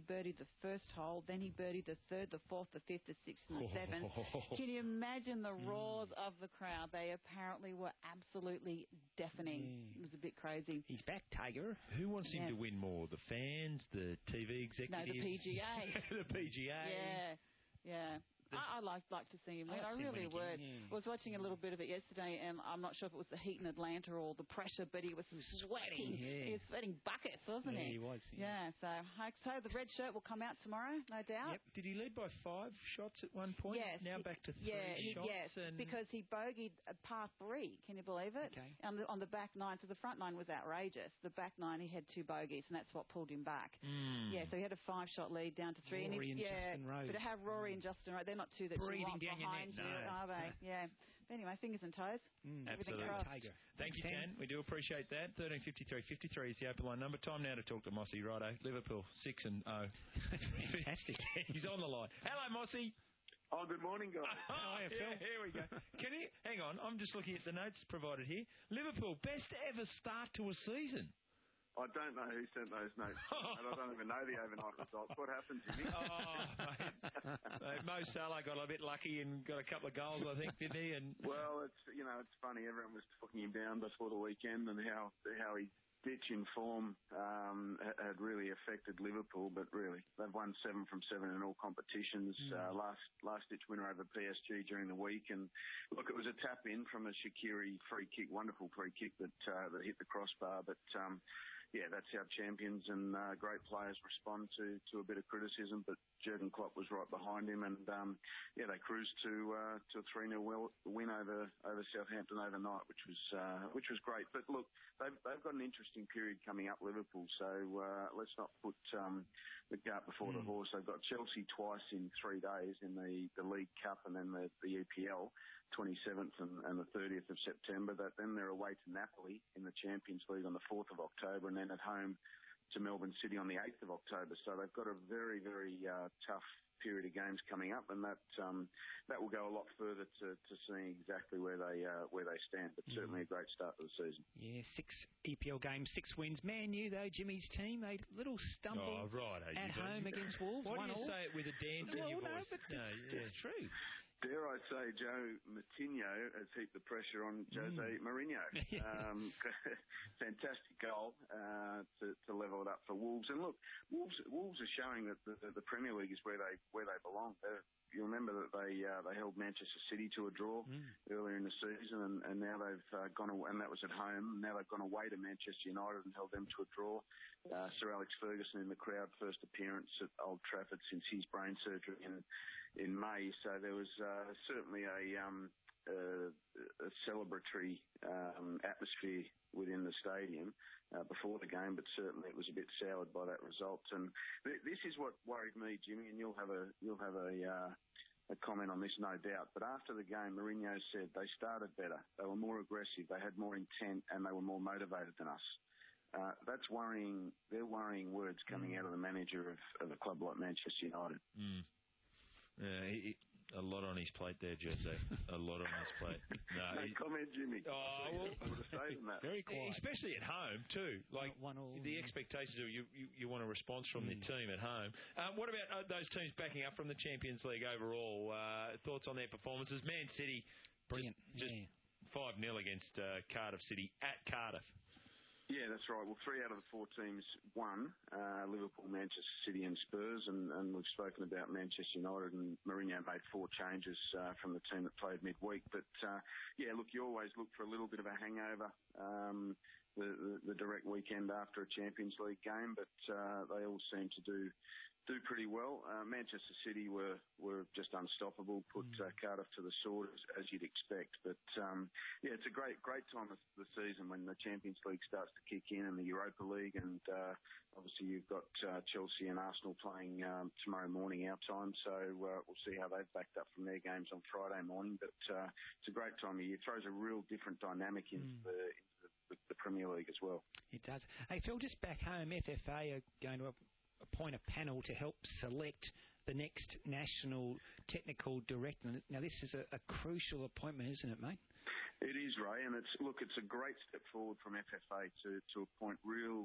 the first hole. Then he birdied the third, the fourth, the fifth, the sixth, and the seventh. Can you imagine the roars mm. of the crowd? They apparently were absolutely deafening. Mm. It was a bit crazy. He's back, Tiger. Who wants yeah. him to win more? The fans, the T V executives? No, the P G A. The P G A. Yeah, yeah. I, I like like to see him win. I really would. Yeah. I was watching a little bit of it yesterday, and I'm not sure if it was the heat in Atlanta or the pressure, but he was, he was sweating. sweating. Yeah. He was sweating buckets, wasn't yeah, he? he was. Yeah. yeah so I so the red shirt will come out tomorrow, no doubt. Yep. Did he lead by five shots at one point? Yes. Now he, back to three yeah, he, shots. Yes, and because he bogeyed a par three. Can you believe it? Okay. On the, on the back nine. So the front nine was outrageous. The back nine, he had two bogeys, and that's what pulled him back. Mm. Yeah. So he had a five-shot lead down to three. Rory and, and, he, and yeah, Justin Rose. But to have Rory and Justin Rose, they're not two that Breathing you want down your behind neck. you. No. Are they? Yeah. But anyway, fingers and toes. Mm, Everything absolutely. crossed. Tiger. Thank you, Tan. We do appreciate that. thirteen fifty-three fifty-three is the open line number. Time now to talk to Mossy. Righto. Liverpool, six and oh. Fantastic. He's on the line. Hello, Mossy. Oh, good morning, guys. Oh, How are you, Phil? yeah, here we go. Can you hang on? I'm just looking at the notes provided here. Liverpool, best ever start to a season. I don't know who sent those notes, and I don't even know the overnight results. What happened, Jimmy? Oh, mate. mate, Mo Salah got a bit lucky and got a couple of goals, I think, didn't he? And well, it's you know it's funny. Everyone was talking him down before the weekend, and how how his ditch in form um, had really affected Liverpool. But really, they've won seven from seven in all competitions. Mm. Uh, last last ditch winner over P S G during the week, and look, it was a tap in from a Shaqiri free kick, wonderful free kick that uh, that hit the crossbar, but. Um, Yeah, that's how champions and uh, great players respond to, to a bit of criticism. But Jurgen Klopp was right behind him, and um, yeah, they cruised to uh, to a three nil win over over Southampton overnight, which was uh, which was great. But look, they've they've got an interesting period coming up, Liverpool. So uh, let's not put um, the cart before mm. the horse. They've got Chelsea twice in three days in the, the League Cup and then the, the E P L. twenty-seventh and, and the thirtieth of September. That then they're away to Napoli in the Champions League on the fourth of October, and then at home to Melbourne City on the eighth of October. So they've got a very, very uh, tough period of games coming up, and that um, that will go a lot further to, to seeing exactly where they uh, where they stand. But certainly a great start to the season. Yeah, six E P L games, six wins. Man U though, Jimmy's team, a little stumble oh, right, at home against Wolves. Why do you all. say it with a dance well, in your no, voice? But no, it's, yeah. it's true. Dare I say, Joe Moutinho has heaped the pressure on Jose mm. Mourinho. um, fantastic goal uh, to, to level it up for Wolves. And look, Wolves Wolves are showing that the, the Premier League is where they where they belong. They're, you remember that they uh, they held Manchester City to a draw mm. earlier in the season, and, and now they've uh, gone away, and that was at home. Now they've gone away to Manchester United and held them to a draw. Uh, Sir Alex Ferguson in the crowd, first appearance at Old Trafford since his brain surgery in in May. So there was uh, certainly a, um, a, a celebratory um, atmosphere within the stadium uh, before the game, but certainly it was a bit soured by that result. And th- this is what worried me, Jimmy, and you'll have a you'll have a uh, a comment on this, no doubt. But after the game, Mourinho said they started better, they were more aggressive, they had more intent, and they were more motivated than us. Uh, that's worrying. They're worrying words coming mm. out of the manager of, of a club like Manchester United. Mm. Yeah, he, a lot on his plate there, Jose. A lot on his plate. No, no he, comment, Jimmy. Oh, well, I would have stayed in that. Very quiet. Especially at home too. Like one all, the yeah. expectations of you, you, you want a response from mm. the team at home. Um, what about uh, those teams backing up from the Champions League overall? Uh, thoughts on their performances? Man City, brilliant. Just five nil against uh, Cardiff City at Cardiff. Yeah, that's right. Well, three out of the four teams won, uh, Liverpool, Manchester City and Spurs, and, and we've spoken about Manchester United, and Mourinho made four changes uh, from the team that played midweek. But, uh, yeah, look, you always look for a little bit of a hangover um, the, the, the direct weekend after a Champions League game, but uh, they all seem to do do pretty well. Uh, Manchester City were, were just unstoppable, put uh, Cardiff to the sword as, as you'd expect. But, um, yeah, it's a great great time of the season when the Champions League starts to kick in and the Europa League. And uh, obviously you've got uh, Chelsea and Arsenal playing um, tomorrow morning our time. So uh, we'll see how they've backed up from their games on Friday morning. But uh, it's a great time of year. It throws a real different dynamic into, mm. the, into the, the Premier League as well. It does. Hey, Phil, just back home, F F A are going to appoint a panel to help select the next national technical director. Now, this is a, a crucial appointment, isn't it, mate? It is, Ray, and it's look, it's a great step forward from F F A to, to appoint real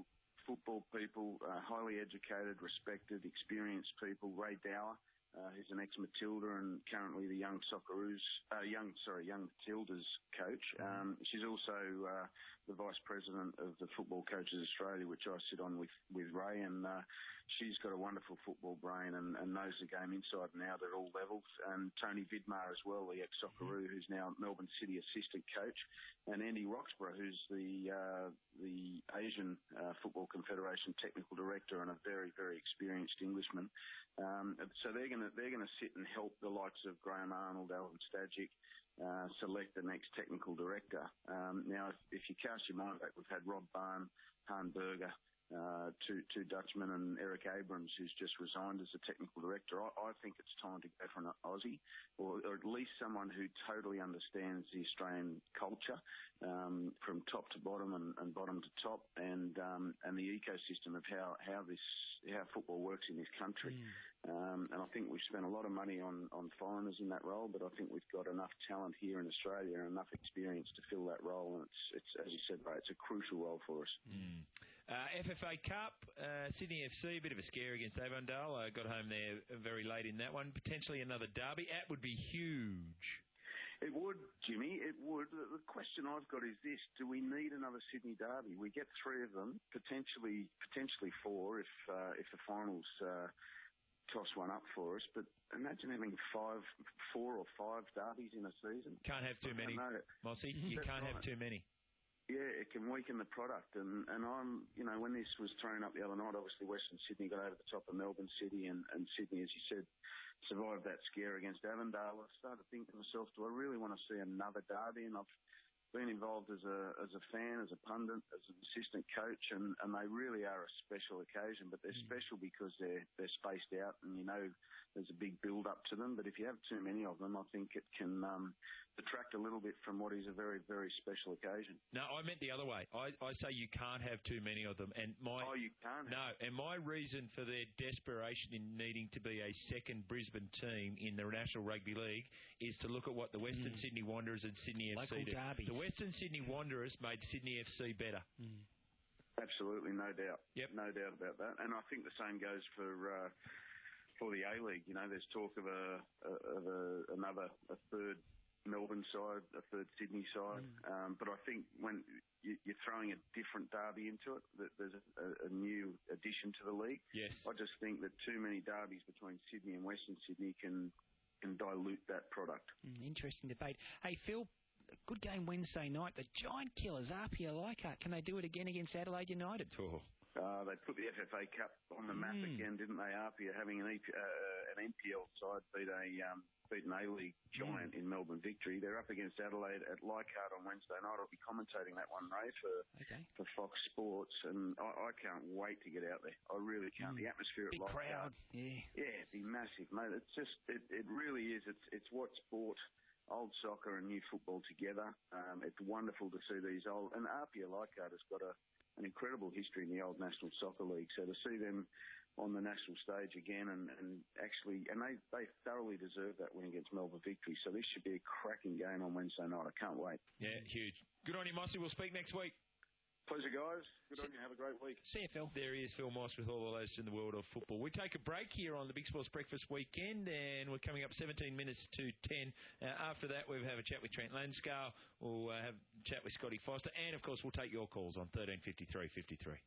football people, uh, highly educated, respected, experienced people. Ray Dower, uh, who's an ex-Matilda and currently the young Socceroos, uh, young, sorry, young Matildas coach. Um, she's also uh, the vice president of the Football Coaches Australia, which I sit on with, with Ray, and uh, she's got a wonderful football brain and, and knows the game inside and out at all levels. And Tony Vidmar as well, the ex-Socceroo, who's now Melbourne City assistant coach, and Andy Roxburgh, who's the uh, the Asian uh, Football Confederation technical director and a very, very experienced Englishman. Um, so they're going to they're going to sit and help the likes of Graham Arnold, Alan Stajic, uh, select the next technical director. Um, now, if, if you cast your mind back, we've had Rob Barn, Han Berger, uh, two, two Dutchmen, and Eric Abrams, who's just resigned as the technical director. I, I think it's time to go for an Aussie, or, or at least someone who totally understands the Australian culture um, from top to bottom and, and bottom to top, and um, and the ecosystem of how, how this how football works in this country. Mm. Um, and I think we've spent a lot of money on, on foreigners in that role, but I think we've got enough talent here in Australia and enough experience to fill that role. And it's, it's as you said, Ray, it's a crucial role for us. Mm. Uh, F F A Cup, uh, Sydney F C, a bit of a scare against Avondale. I got home there very late in that one. Potentially another derby. That would be huge. It would, Jimmy, it would. The question I've got is this: do we need another Sydney derby? We get three of them, potentially potentially four if uh, if the finals uh, toss one up for us. But imagine having five, four or five derbies in a season. Can't have too many, Mossy. You can't right. have too many. Yeah, it can weaken the product. And, and I'm, you know, when this was thrown up the other night, obviously Western Sydney got over the top of Melbourne City, and, and Sydney, as you said, survived that scare against Avondale. I started thinking to myself, do I really want to see another derby? And I've been involved as a as a fan, as a pundit, as an assistant coach, and, and they really are a special occasion. But they're mm. special because they're they're spaced out, and you know there's a big build up to them. But if you have too many of them, I think it can um, detract a little bit from what is a very, very special occasion. No, I meant the other way. I, I say you can't have too many of them. And my oh, you can't. No, and my reason for their desperation in needing to be a second Brisbane team in the National Rugby League is to look at what the Western mm. Sydney Wanderers and Sydney Local F C did. derbies. The Western Sydney Wanderers made Sydney F C better. Mm. Absolutely, no doubt. Yep. No doubt about that. And I think the same goes for uh, for the A-League. You know, there's talk of a of a, another a third Melbourne side, a third Sydney side. Mm. Um, but I think when you, you're throwing a different derby into it, that there's a, a new addition to the league. Yes. I just think that too many derbies between Sydney and Western Sydney can can dilute that product. Mm, interesting debate. Hey, Phil. Good game Wednesday night. The Giant Killers, Apia Leichhardt. Can they do it again against Adelaide United? Oh. Uh, they put the F F A Cup on the map mm. again, didn't they? Apia having an, e P, uh, an N P L side beat a um, beat an A-League giant mm. in Melbourne Victory. They're up against Adelaide at Leichhardt on Wednesday night. I'll be commentating that one, Ray, for okay. for Fox Sports, and I, I can't wait to get out there. I really can't. Mm. The atmosphere at Big Leichhardt, crowd, yeah, yeah, it'd be massive, mate. It's just it, it really is. It's it's what's brought old soccer and new football together. Um, it's wonderful to see these old, and Apia Leichhardt has got a, an incredible history in the old National Soccer League. So to see them on the national stage again, and, and actually, and they, they thoroughly deserve that win against Melbourne Victory. So this should be a cracking game on Wednesday night. I can't wait. Yeah, huge. Good on you, Mossy. We'll speak next week. Pleasure, guys. Good on you. Have a great week. See you, Phil. There he is, Phil Moss, with all the latest in the world of football. We take a break here on the Big Sports Breakfast Weekend, and we're coming up seventeen minutes to ten. Uh, after that, we'll have a chat with Trent Lanscar. We'll uh, have a chat with Scotty Foster, and, of course, we'll take your calls on thirteen fifty-three fifty-three.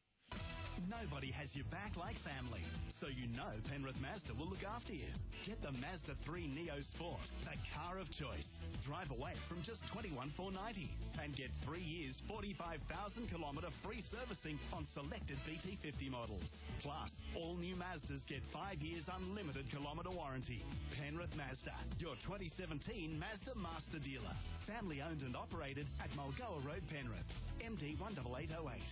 Nobody has your back like family, so you know Penrith Mazda will look after you. Get the Mazda three Neo Sport, the car of choice. Drive away from just twenty-one thousand four hundred ninety and get three years, forty-five thousand kilometre free servicing on selected B T fifty models. Plus, all new Mazdas get five years unlimited kilometre warranty. Penrith Mazda, your twenty seventeen Mazda master dealer. Family owned and operated at Mulgoa Road, Penrith. M D one eight eight oh eight.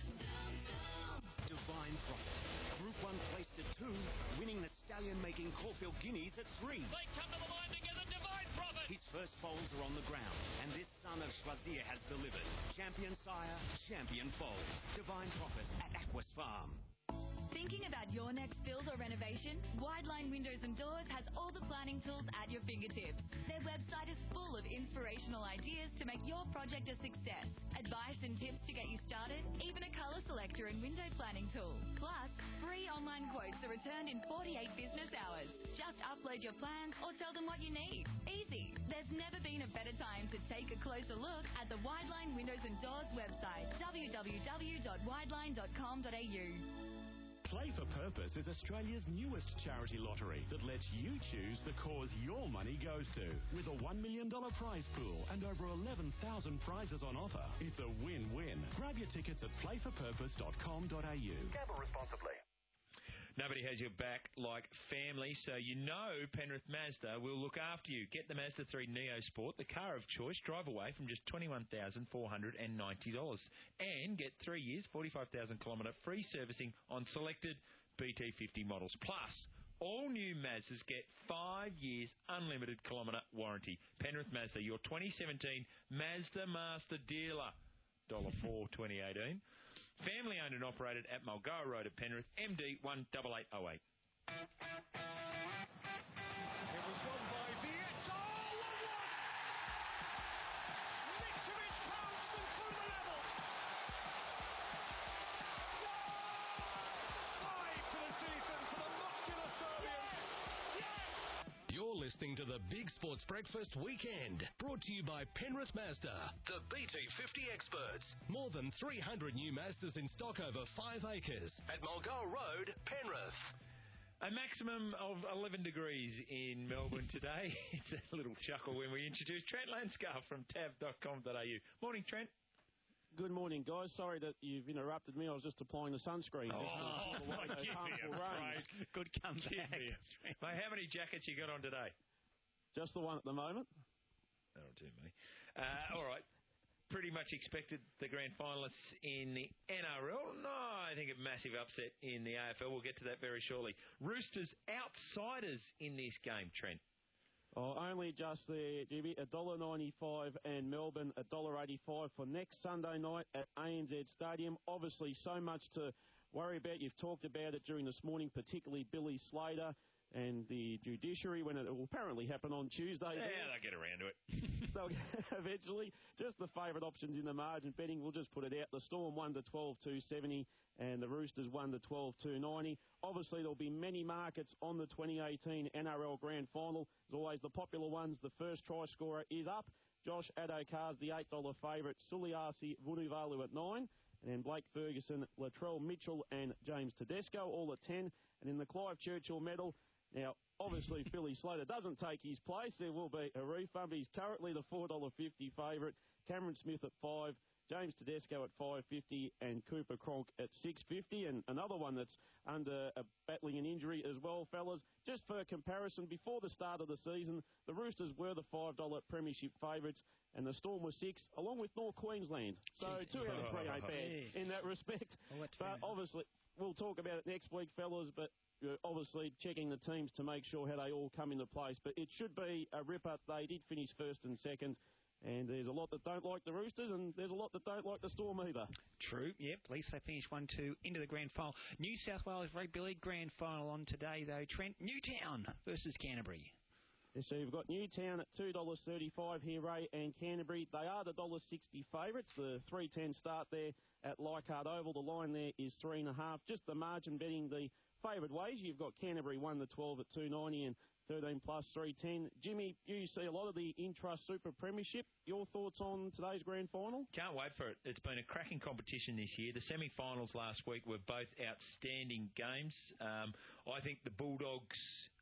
Divine Prophet. Group one placed at two, winning the stallion-making Caulfield Guineas at three. They come to the line together, Divine Prophet. His first foals are on the ground, and this son of Schwazir has delivered. Champion sire, champion foals. Divine Prophet at Aquas Farm. Thinking about your next build or renovation? Wideline Windows and Doors has all the planning tools at your fingertips. Their website is full of inspirational ideas to make your project a success. Advice and tips tips to get you started, even a colour selector and window planning tool. Plus, free online quotes are returned in forty-eight business hours. Just upload your plans or tell them what you need. Easy. There's never been a better time to take a closer look at the Wideline Windows and Doors website, w w w dot wideline dot com dot a u. Play for Purpose is Australia's newest charity lottery that lets you choose the cause your money goes to. With a one million dollars prize pool and over eleven thousand prizes on offer, it's a win-win. Grab your tickets at play for purpose dot com dot a u. Gamble responsibly. Nobody has your back like family, so you know Penrith Mazda will look after you. Get the Mazda three Neo Sport, the car of choice. Drive away from just twenty-one thousand four hundred ninety dollars. And get three years, forty-five thousand kilometre free servicing on selected B T fifty models. Plus, all new Mazdas get five years unlimited kilometre warranty. Penrith Mazda, your twenty seventeen Mazda Master dealer. one dollar four twenty eighteen. Family owned and operated at Mulgoa Road at Penrith, M D one eight eight oh eight. It was won by Vietz. Oh, one one! Mitrovic pounced them through the level. Five for the season for the muscular Serbian. You're listening to the Big Sports Breakfast Weekend, brought to you by Penrith Mazda, the B T fifty experts. More than three hundred new Mazdas in stock over five acres at Mulgoa Road, Penrith. A maximum of eleven degrees in Melbourne today. It's a little chuckle when we introduce Trent Lanscar from tab dot com dot a u. Morning, Trent. Good morning, guys. Sorry that you've interrupted me. I was just applying the sunscreen. Oh, just to oh give me a break. Good comeback. Mate, how many jackets you got on today? Just the one at the moment. That'll do me. Uh, all right. Pretty much expected the grand finalists in the N R L. No, I think a massive upset in the A F L. We'll get to that very shortly. Roosters outsiders in this game, Trent. Oh, only just there, Jimmy. one dollar ninety-five and Melbourne one dollar eighty-five for next Sunday night at A N Z Stadium. Obviously, so much to worry about. You've talked about it during this morning, particularly Billy Slater and the judiciary when it will apparently happen on Tuesday. Yeah, they'll get around to it. So eventually, just the favourite options in the margin betting, we'll just put it out. The Storm one to twelve two seventy and the Roosters one to twelve two ninety. Obviously, there'll be many markets on the twenty eighteen N R L Grand Final. As always, the popular ones, the first try scorer is up. Josh Addo-Carr's the eight dollar favourite. Suliasi Vunivalu at nine. And then Blake Ferguson, Latrell Mitchell and James Tedesco all at ten. And in the Clive Churchill medal, now, obviously, Billy Slater doesn't take his place. There will be a refund. He's currently the four dollars fifty favourite. Cameron Smith at five, James Tedesco at five fifty, and Cooper Cronk at six fifty. And another one that's under a battling an injury as well, fellas. Just for comparison, before the start of the season, the Roosters were the five dollar premiership favourites, and the Storm was six, along with North Queensland. So two out of three ain't bad in that respect. Oh, but obviously, we'll talk about it next week, fellas. But Uh, obviously checking the teams to make sure how they all come into place. But it should be a ripper. They did finish first and second, and there's a lot that don't like the Roosters, and there's a lot that don't like the Storm either. True, yep. At least they finished one two into the grand final. New South Wales Rugby League grand final on today, though. Trent, Newtown versus Canterbury. Yeah, so you've got Newtown at two dollars thirty-five here, Ray, and Canterbury. They are the one dollar sixty favourites. The three ten start there at Leichhardt Oval. The line there is three and a half. Just the margin betting the favoured ways. You've got Canterbury one to twelve at two ninety and thirteen plus three ten. Jimmy, you see a lot of the Intrust Super Premiership. Your thoughts on today's grand final? Can't wait for it. It's been a cracking competition this year. The semi-finals last week were both outstanding games. Um, I think the Bulldogs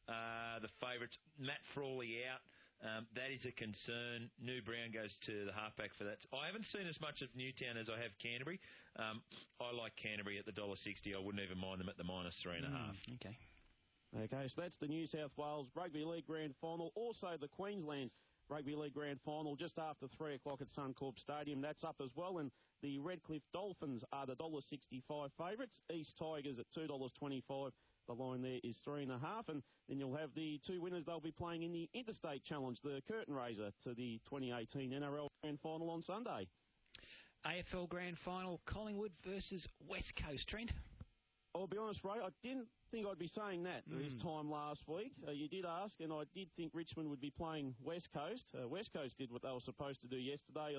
are the favourites. Matt Frawley out. Um, that is a concern. New Brown goes to the halfback for that. I haven't seen as much of Newtown as I have Canterbury. Um, I like Canterbury at the one dollar sixty. I wouldn't even mind them at the minus three and a half. Mm, okay. Okay, so that's the New South Wales Rugby League Grand Final. Also the Queensland Rugby League Grand Final just after three o'clock at Suncorp Stadium. That's up as well. And the Redcliffe Dolphins are the one dollar sixty-five favourites. East Tigers at two dollars twenty-five. The line there is three and a half, and then you'll have the two winners. They'll be playing in the Interstate Challenge, the curtain raiser to the twenty eighteen N R L Grand Final on Sunday. A F L Grand Final, Collingwood versus West Coast. Trent? I'll be honest, Ray, I didn't think I'd be saying that Mm. this time last week. Uh, you did ask, and I did think Richmond would be playing West Coast. Uh, West Coast did what they were supposed to do yesterday. I think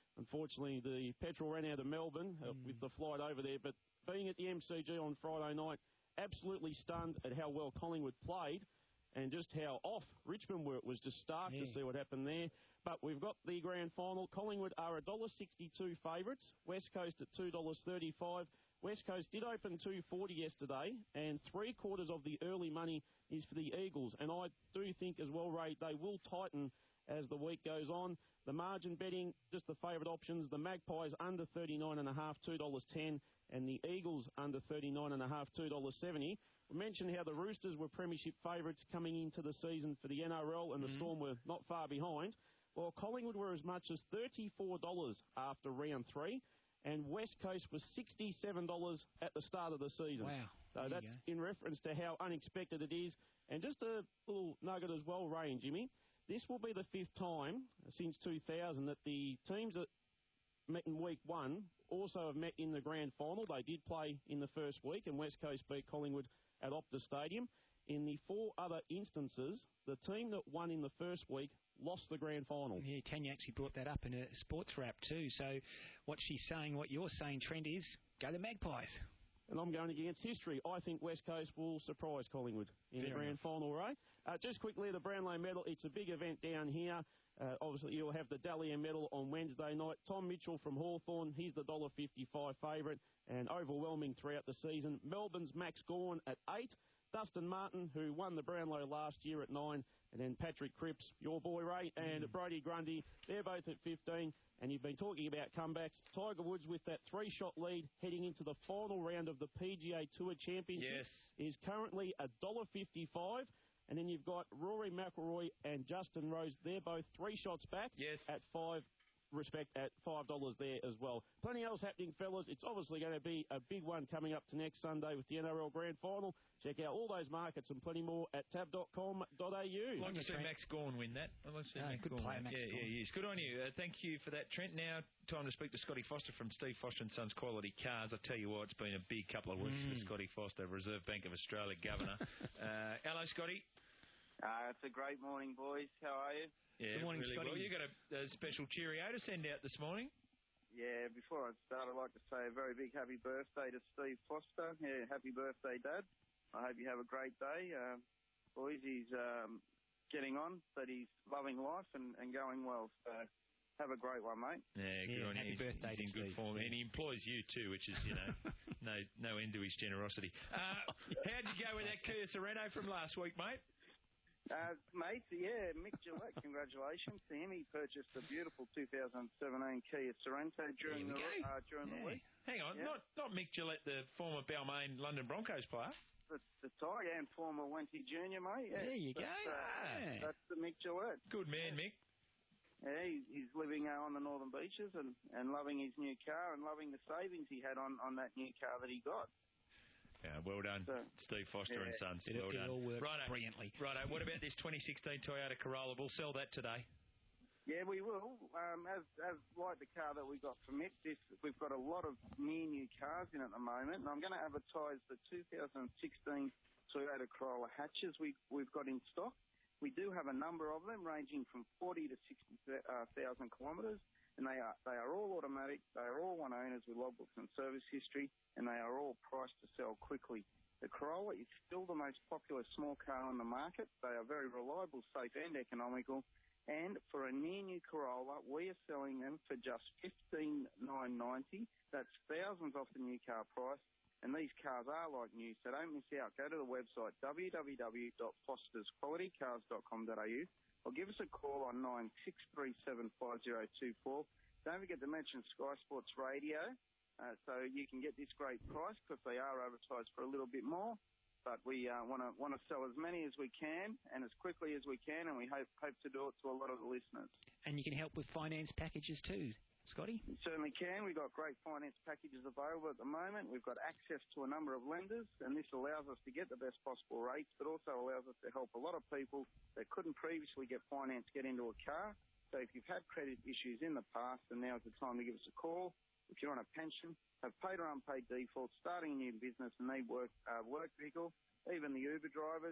Unfortunately, the petrol ran out of Melbourne uh, Mm. with the flight over there. But being at the M C G on Friday night, absolutely stunned at how well Collingwood played and just how off Richmond were. It was just stark Yeah. to see what happened there. But we've got the grand final. Collingwood are one dollar sixty-two favourites. West Coast at two dollars thirty-five. West Coast did open two forty yesterday, and three quarters of the early money is for the Eagles. And I do think as well, Ray, they will tighten as the week goes on. The margin betting, just the favourite options, the Magpies under thirty-nine and a half, two dollars ten, and the Eagles under thirty-nine and a half, two dollars seventy. We mentioned how the Roosters were premiership favourites coming into the season for the N R L, and the Mm-hmm. Storm were not far behind. Well, Collingwood were as much as thirty-four dollars after round three, and West Coast was sixty-seven dollars at the start of the season. Wow. So There you that's go. in reference to how unexpected it is. And just a little nugget as well, Ray and Jimmy, this will be the fifth time since two thousand that the teams that met in week one also have met in the grand final. They did play in the first week, and West Coast beat Collingwood at Optus Stadium. In the four other instances, the team that won in the first week lost the grand final. Yeah, Tanya actually brought that up in a sports wrap too. So what she's saying, what you're saying, Trent, is go the Magpies. And I'm going against history. I think West Coast will surprise Collingwood in Fair the grand enough. final, Ray. Uh, just quickly, the Brownlow Medal, it's a big event down here. Uh, obviously, you'll have the Dahlia Medal on Wednesday night. Tom Mitchell from Hawthorn, he's the one dollar fifty-five favourite and overwhelming throughout the season. Melbourne's Max Gawn at eight. Dustin Martin, who won the Brownlow last year at nine, and then Patrick Cripps, your boy Ray, and Mm. Brody Grundy, they're both at fifteen. And you've been talking about comebacks. Tiger Woods with that three-shot lead heading into the final round of the P G A Tour Championship Yes. is currently one dollar fifty-five. And then you've got Rory McIlroy and Justin Rose. They're both three shots back yes. at five respect at five dollars there as well. Plenty else happening, fellas. It's obviously going to be a big one coming up to next Sunday with the N R L Grand Final. Check out all those markets and plenty more at tab dot com dot a u. I'd like to see Max Gawn win that. I'd like to see No, Max good Gawn player, win. Max yeah, Gawn. yeah, yes. Good on you. Uh, thank you for that, Trent. Now, time to speak to Scotty Foster from Steve Foster and Sons Quality Cars. I tell you what, it's been a big couple of weeks Mm. for Scotty Foster, Reserve Bank of Australia Governor. uh, hello, Scotty. Uh, it's a great morning, boys. How are you? Yeah, Good morning, really Scotty. well. You got a, a special cheerio to send out this morning. Yeah, before I start, I'd like to say a very big happy birthday to Steve Foster. Yeah, happy birthday, Dad. I hope you have a great day. Uh, boys, he's um, getting on, but he's loving life and, and going well. So have a great one, mate. Yeah, good Yeah, on happy you. He's, birthday he's in to good Steve. form, and he employs you too, which is, you know, no no end to his generosity. Uh, how'd you go with that Kia Sorento from last week, mate? Uh, mate, yeah, Mick Gillette, congratulations to him. He purchased a beautiful two thousand seventeen Kia Sorento during There the we go. uh, during the Yeah. week. Hang on, Yeah. not not Mick Gillette, the former Balmain London Broncos player. The, the Tiger and former Wenty Junior, mate. Yeah. There you go. That's, uh, Yeah. that's the Mick Gillette. Good man, Mick. Yeah, he, he's living uh, on the northern beaches and, and loving his new car and loving the savings he had on, on that new car that he got. Yeah, well done, So, Steve Foster and yeah. Sons. It, well it done. all worked Righto. brilliantly. Righto. What about this twenty sixteen Toyota Corolla? We'll sell that today. Yeah, we will. Um, as as like the car that we got from Mick, this we've got a lot of near new cars in at the moment, and I'm going to advertise the two thousand sixteen Toyota Corolla hatches we we've got in stock. We do have a number of them, ranging from forty to sixty thousand kilometres, and they are they are all automatic. They are all one owners with logbooks and service history, and they are all priced to sell quickly. The Corolla is still the most popular small car on the market. They are very reliable, safe, and economical. And for a near new Corolla, we are selling them for just fifteen thousand nine hundred ninety dollars. That's thousands off the new car price. And these cars are like new, so don't miss out. Go to the website w w w dot fosters quality cars dot com dot a u or give us a call on nine six three seven five zero two four. Don't forget to mention Sky Sports Radio, uh, so you can get this great price because they are advertised for a little bit more. But we want to want to sell as many as we can and as quickly as we can, and we hope hope to do it to a lot of the listeners. And you can help with finance packages too, Scotty? You certainly can. We've got great finance packages available at the moment. We've got access to a number of lenders, and this allows us to get the best possible rates, but also allows us to help a lot of people that couldn't previously get finance get into a car. So if you've had credit issues in the past, then now's the time to give us a call. If you're on a pension, have paid or unpaid defaults, starting a new business and need work uh, work vehicle, even the Uber drivers,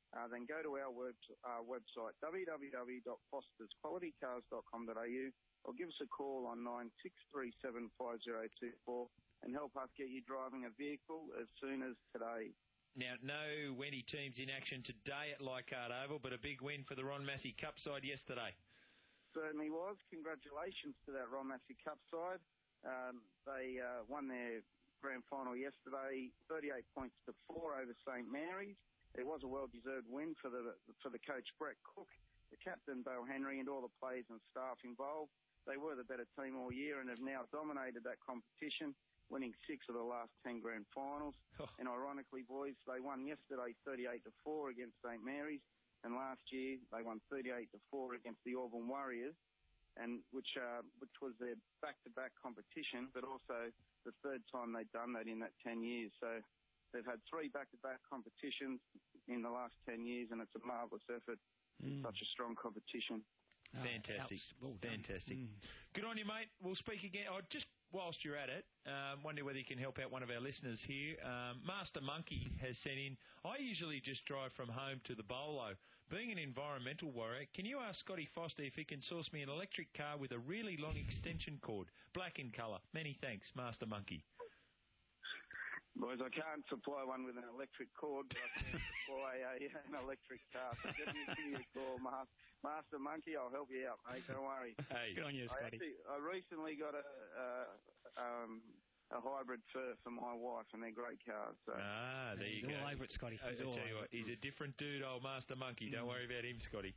uh, then go to our web, uh, website, w w w dot fosters quality cars dot com dot a u, or give us a call on nine six three seven five zero two four and help us get you driving a vehicle as soon as today. Now, no Wendy teams in action today at Leichhardt Oval, but a big win for the Ron Massey Cup side yesterday. Certainly was. Congratulations to that Ron Massey Cup side. Um, they uh, won their grand final yesterday, thirty-eight points to four over Saint Mary's. It was a well-deserved win for the for the coach Brett Cook, the captain Dale Henry, and all the players and staff involved. They were the better team all year and have now dominated that competition, winning six of the last ten grand finals. Oh. And ironically, boys, they won yesterday thirty-eight to four against Saint Mary's. And last year, they won thirty-eight to four against the Auburn Warriors, and which uh, which was their back-to-back competition, but also the third time they'd done that in that ten years. So they've had three back-to-back competitions in the last ten years, and it's a marvellous effort in Mm. such a strong competition. Oh, fantastic. Well fantastic. Mm. Good on you, mate. We'll speak again. Oh, just whilst you're at it, um, wonder whether you can help out one of our listeners here. Um, Master Monkey has sent in, I usually just drive from home to the Bolo. Being an environmental warrior, can you ask Scotty Foster if he can source me an electric car with a really long extension cord, black in colour? Many thanks, Master Monkey. Boys, I can't supply one with an electric cord, but I can supply a, an electric car. So just give me a call, Master, Master Monkey. I'll help you out, mate. Don't worry. Hey, good on you, I, Scotty. actually, I recently got a uh, um, a hybrid for for my wife, and they're great cars. So. Ah, there He's you go. all over it, Scotty. I He's tell all you over what, he's a different dude, old Master Monkey. Don't Mm. worry about him, Scotty.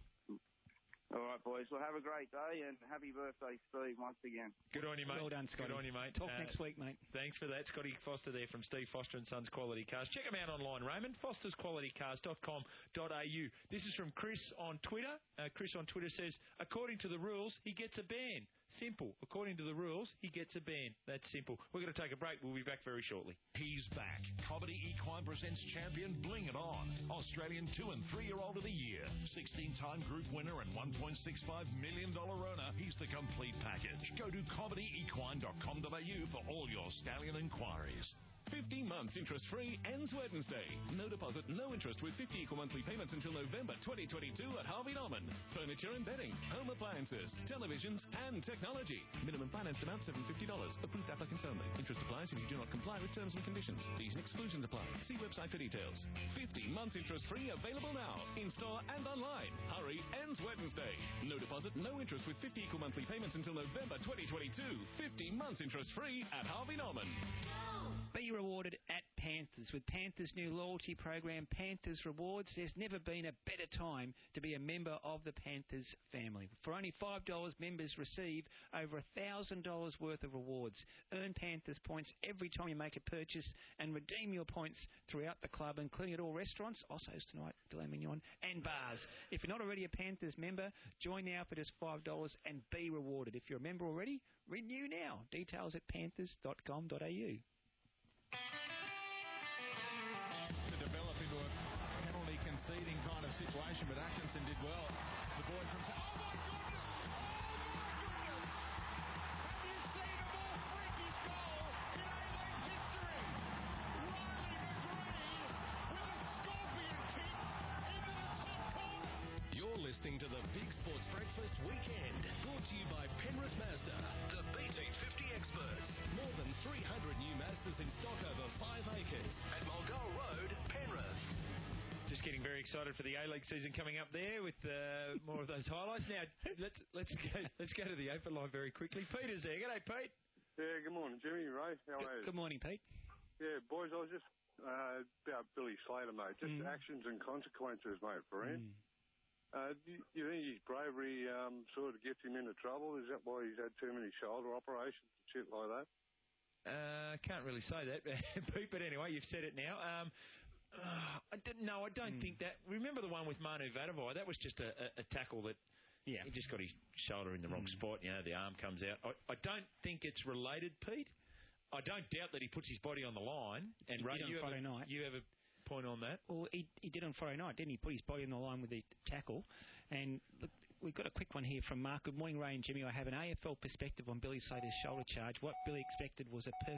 All right, boys. Well, have a great day, and happy birthday, Steve, once again. Good on you, mate. Well done, Scotty. Good on you, mate. Talk Uh, next week, mate. Thanks for that. Scotty Foster there from Steve Foster and Sons Quality Cars. Check them out online, Raymond. fosters quality cars dot com dot a u. This is from Chris on Twitter. Uh, Chris on Twitter says, according to the rules, he gets a ban. Simple. According to the rules, he gets a ban. That's simple. We're going to take a break. We'll be back very shortly. He's back. Comedy Equine presents champion Bling It On. Australian two and three-year-old of the year. sixteen-time group winner and one point six five million dollars owner. He's the complete package. Go to comedy equine dot com dot a u for all your stallion inquiries. fifty months interest-free ends Wednesday. No deposit, no interest with fifty equal monthly payments until November twenty twenty-two at Harvey Norman. Furniture and bedding, home appliances, televisions and technology. Minimum financed amount seven hundred fifty dollars. Approved applicants only. Interest applies if you do not comply with terms and conditions. These and exclusions apply. See website for details. fifty months interest-free available now. In-store and online. Hurry, ends Wednesday. No deposit, no interest with fifty equal monthly payments until November twenty twenty-two. fifty months interest-free at Harvey Norman. Be rewarded at Panthers. With Panthers' new loyalty program, Panthers Rewards, there's never been a better time to be a member of the Panthers family. For only five dollars, members receive over one thousand dollars worth of rewards. Earn Panthers points every time you make a purchase and redeem your points throughout the club, including at all restaurants, Osso's tonight, filet mignon, and bars. If you're not already a Panthers member, join now for just five dollars and be rewarded. If you're a member already, renew now. Details at panthers dot com dot a u. To develop into a penalty conceding kind of situation, but Atkinson did well. The boy from... Oh, my goodness! Oh, my goodness! Have you seen a more freakish goal in A-League history? Riley McGree with a scorpion kick into the top corner. You're listening to the Big Sports Breakfast Weekend, brought to you by Penrith Mazda, the B T fifty experts. More than three hundred new Mazdas in stock over five acres at Mulgoa Road, Penrith. Just getting very excited for the A-League season coming up there with uh, more of those highlights. Now, let's let's go let's go to the open line very quickly. Peter's there. G'day, Pete. Yeah, good morning, Jimmy. Ray, how are you? Good morning, Pete. Yeah, boys, I was just uh, about Billy Slater, mate. Just Mm. actions and consequences, mate, for him. Mm. Uh, do you, you think his bravery um, sort of gets him into trouble? Is that why he's had too many shoulder operations and shit like that? Uh, can't really say that, Pete, but anyway, you've said it now. Um, uh, I didn't, no, I don't Mm. think that. Remember the one with Manu Vadavai? That was just a, a, a tackle that yeah. he just got his shoulder in the wrong Mm. spot. You know, the arm comes out. I, I don't think it's related, Pete. I don't doubt that he puts his body on the line. And He Ray, did on you, Friday have a, night. you have a point on that? Well, he, he did on Friday night, didn't he? Put his body on the line with the tackle. And look, we've got a quick one here from Mark. Good morning, Ray and Jimmy. I have an A F L perspective on Billy Slater's shoulder charge. What Billy expected was a perfect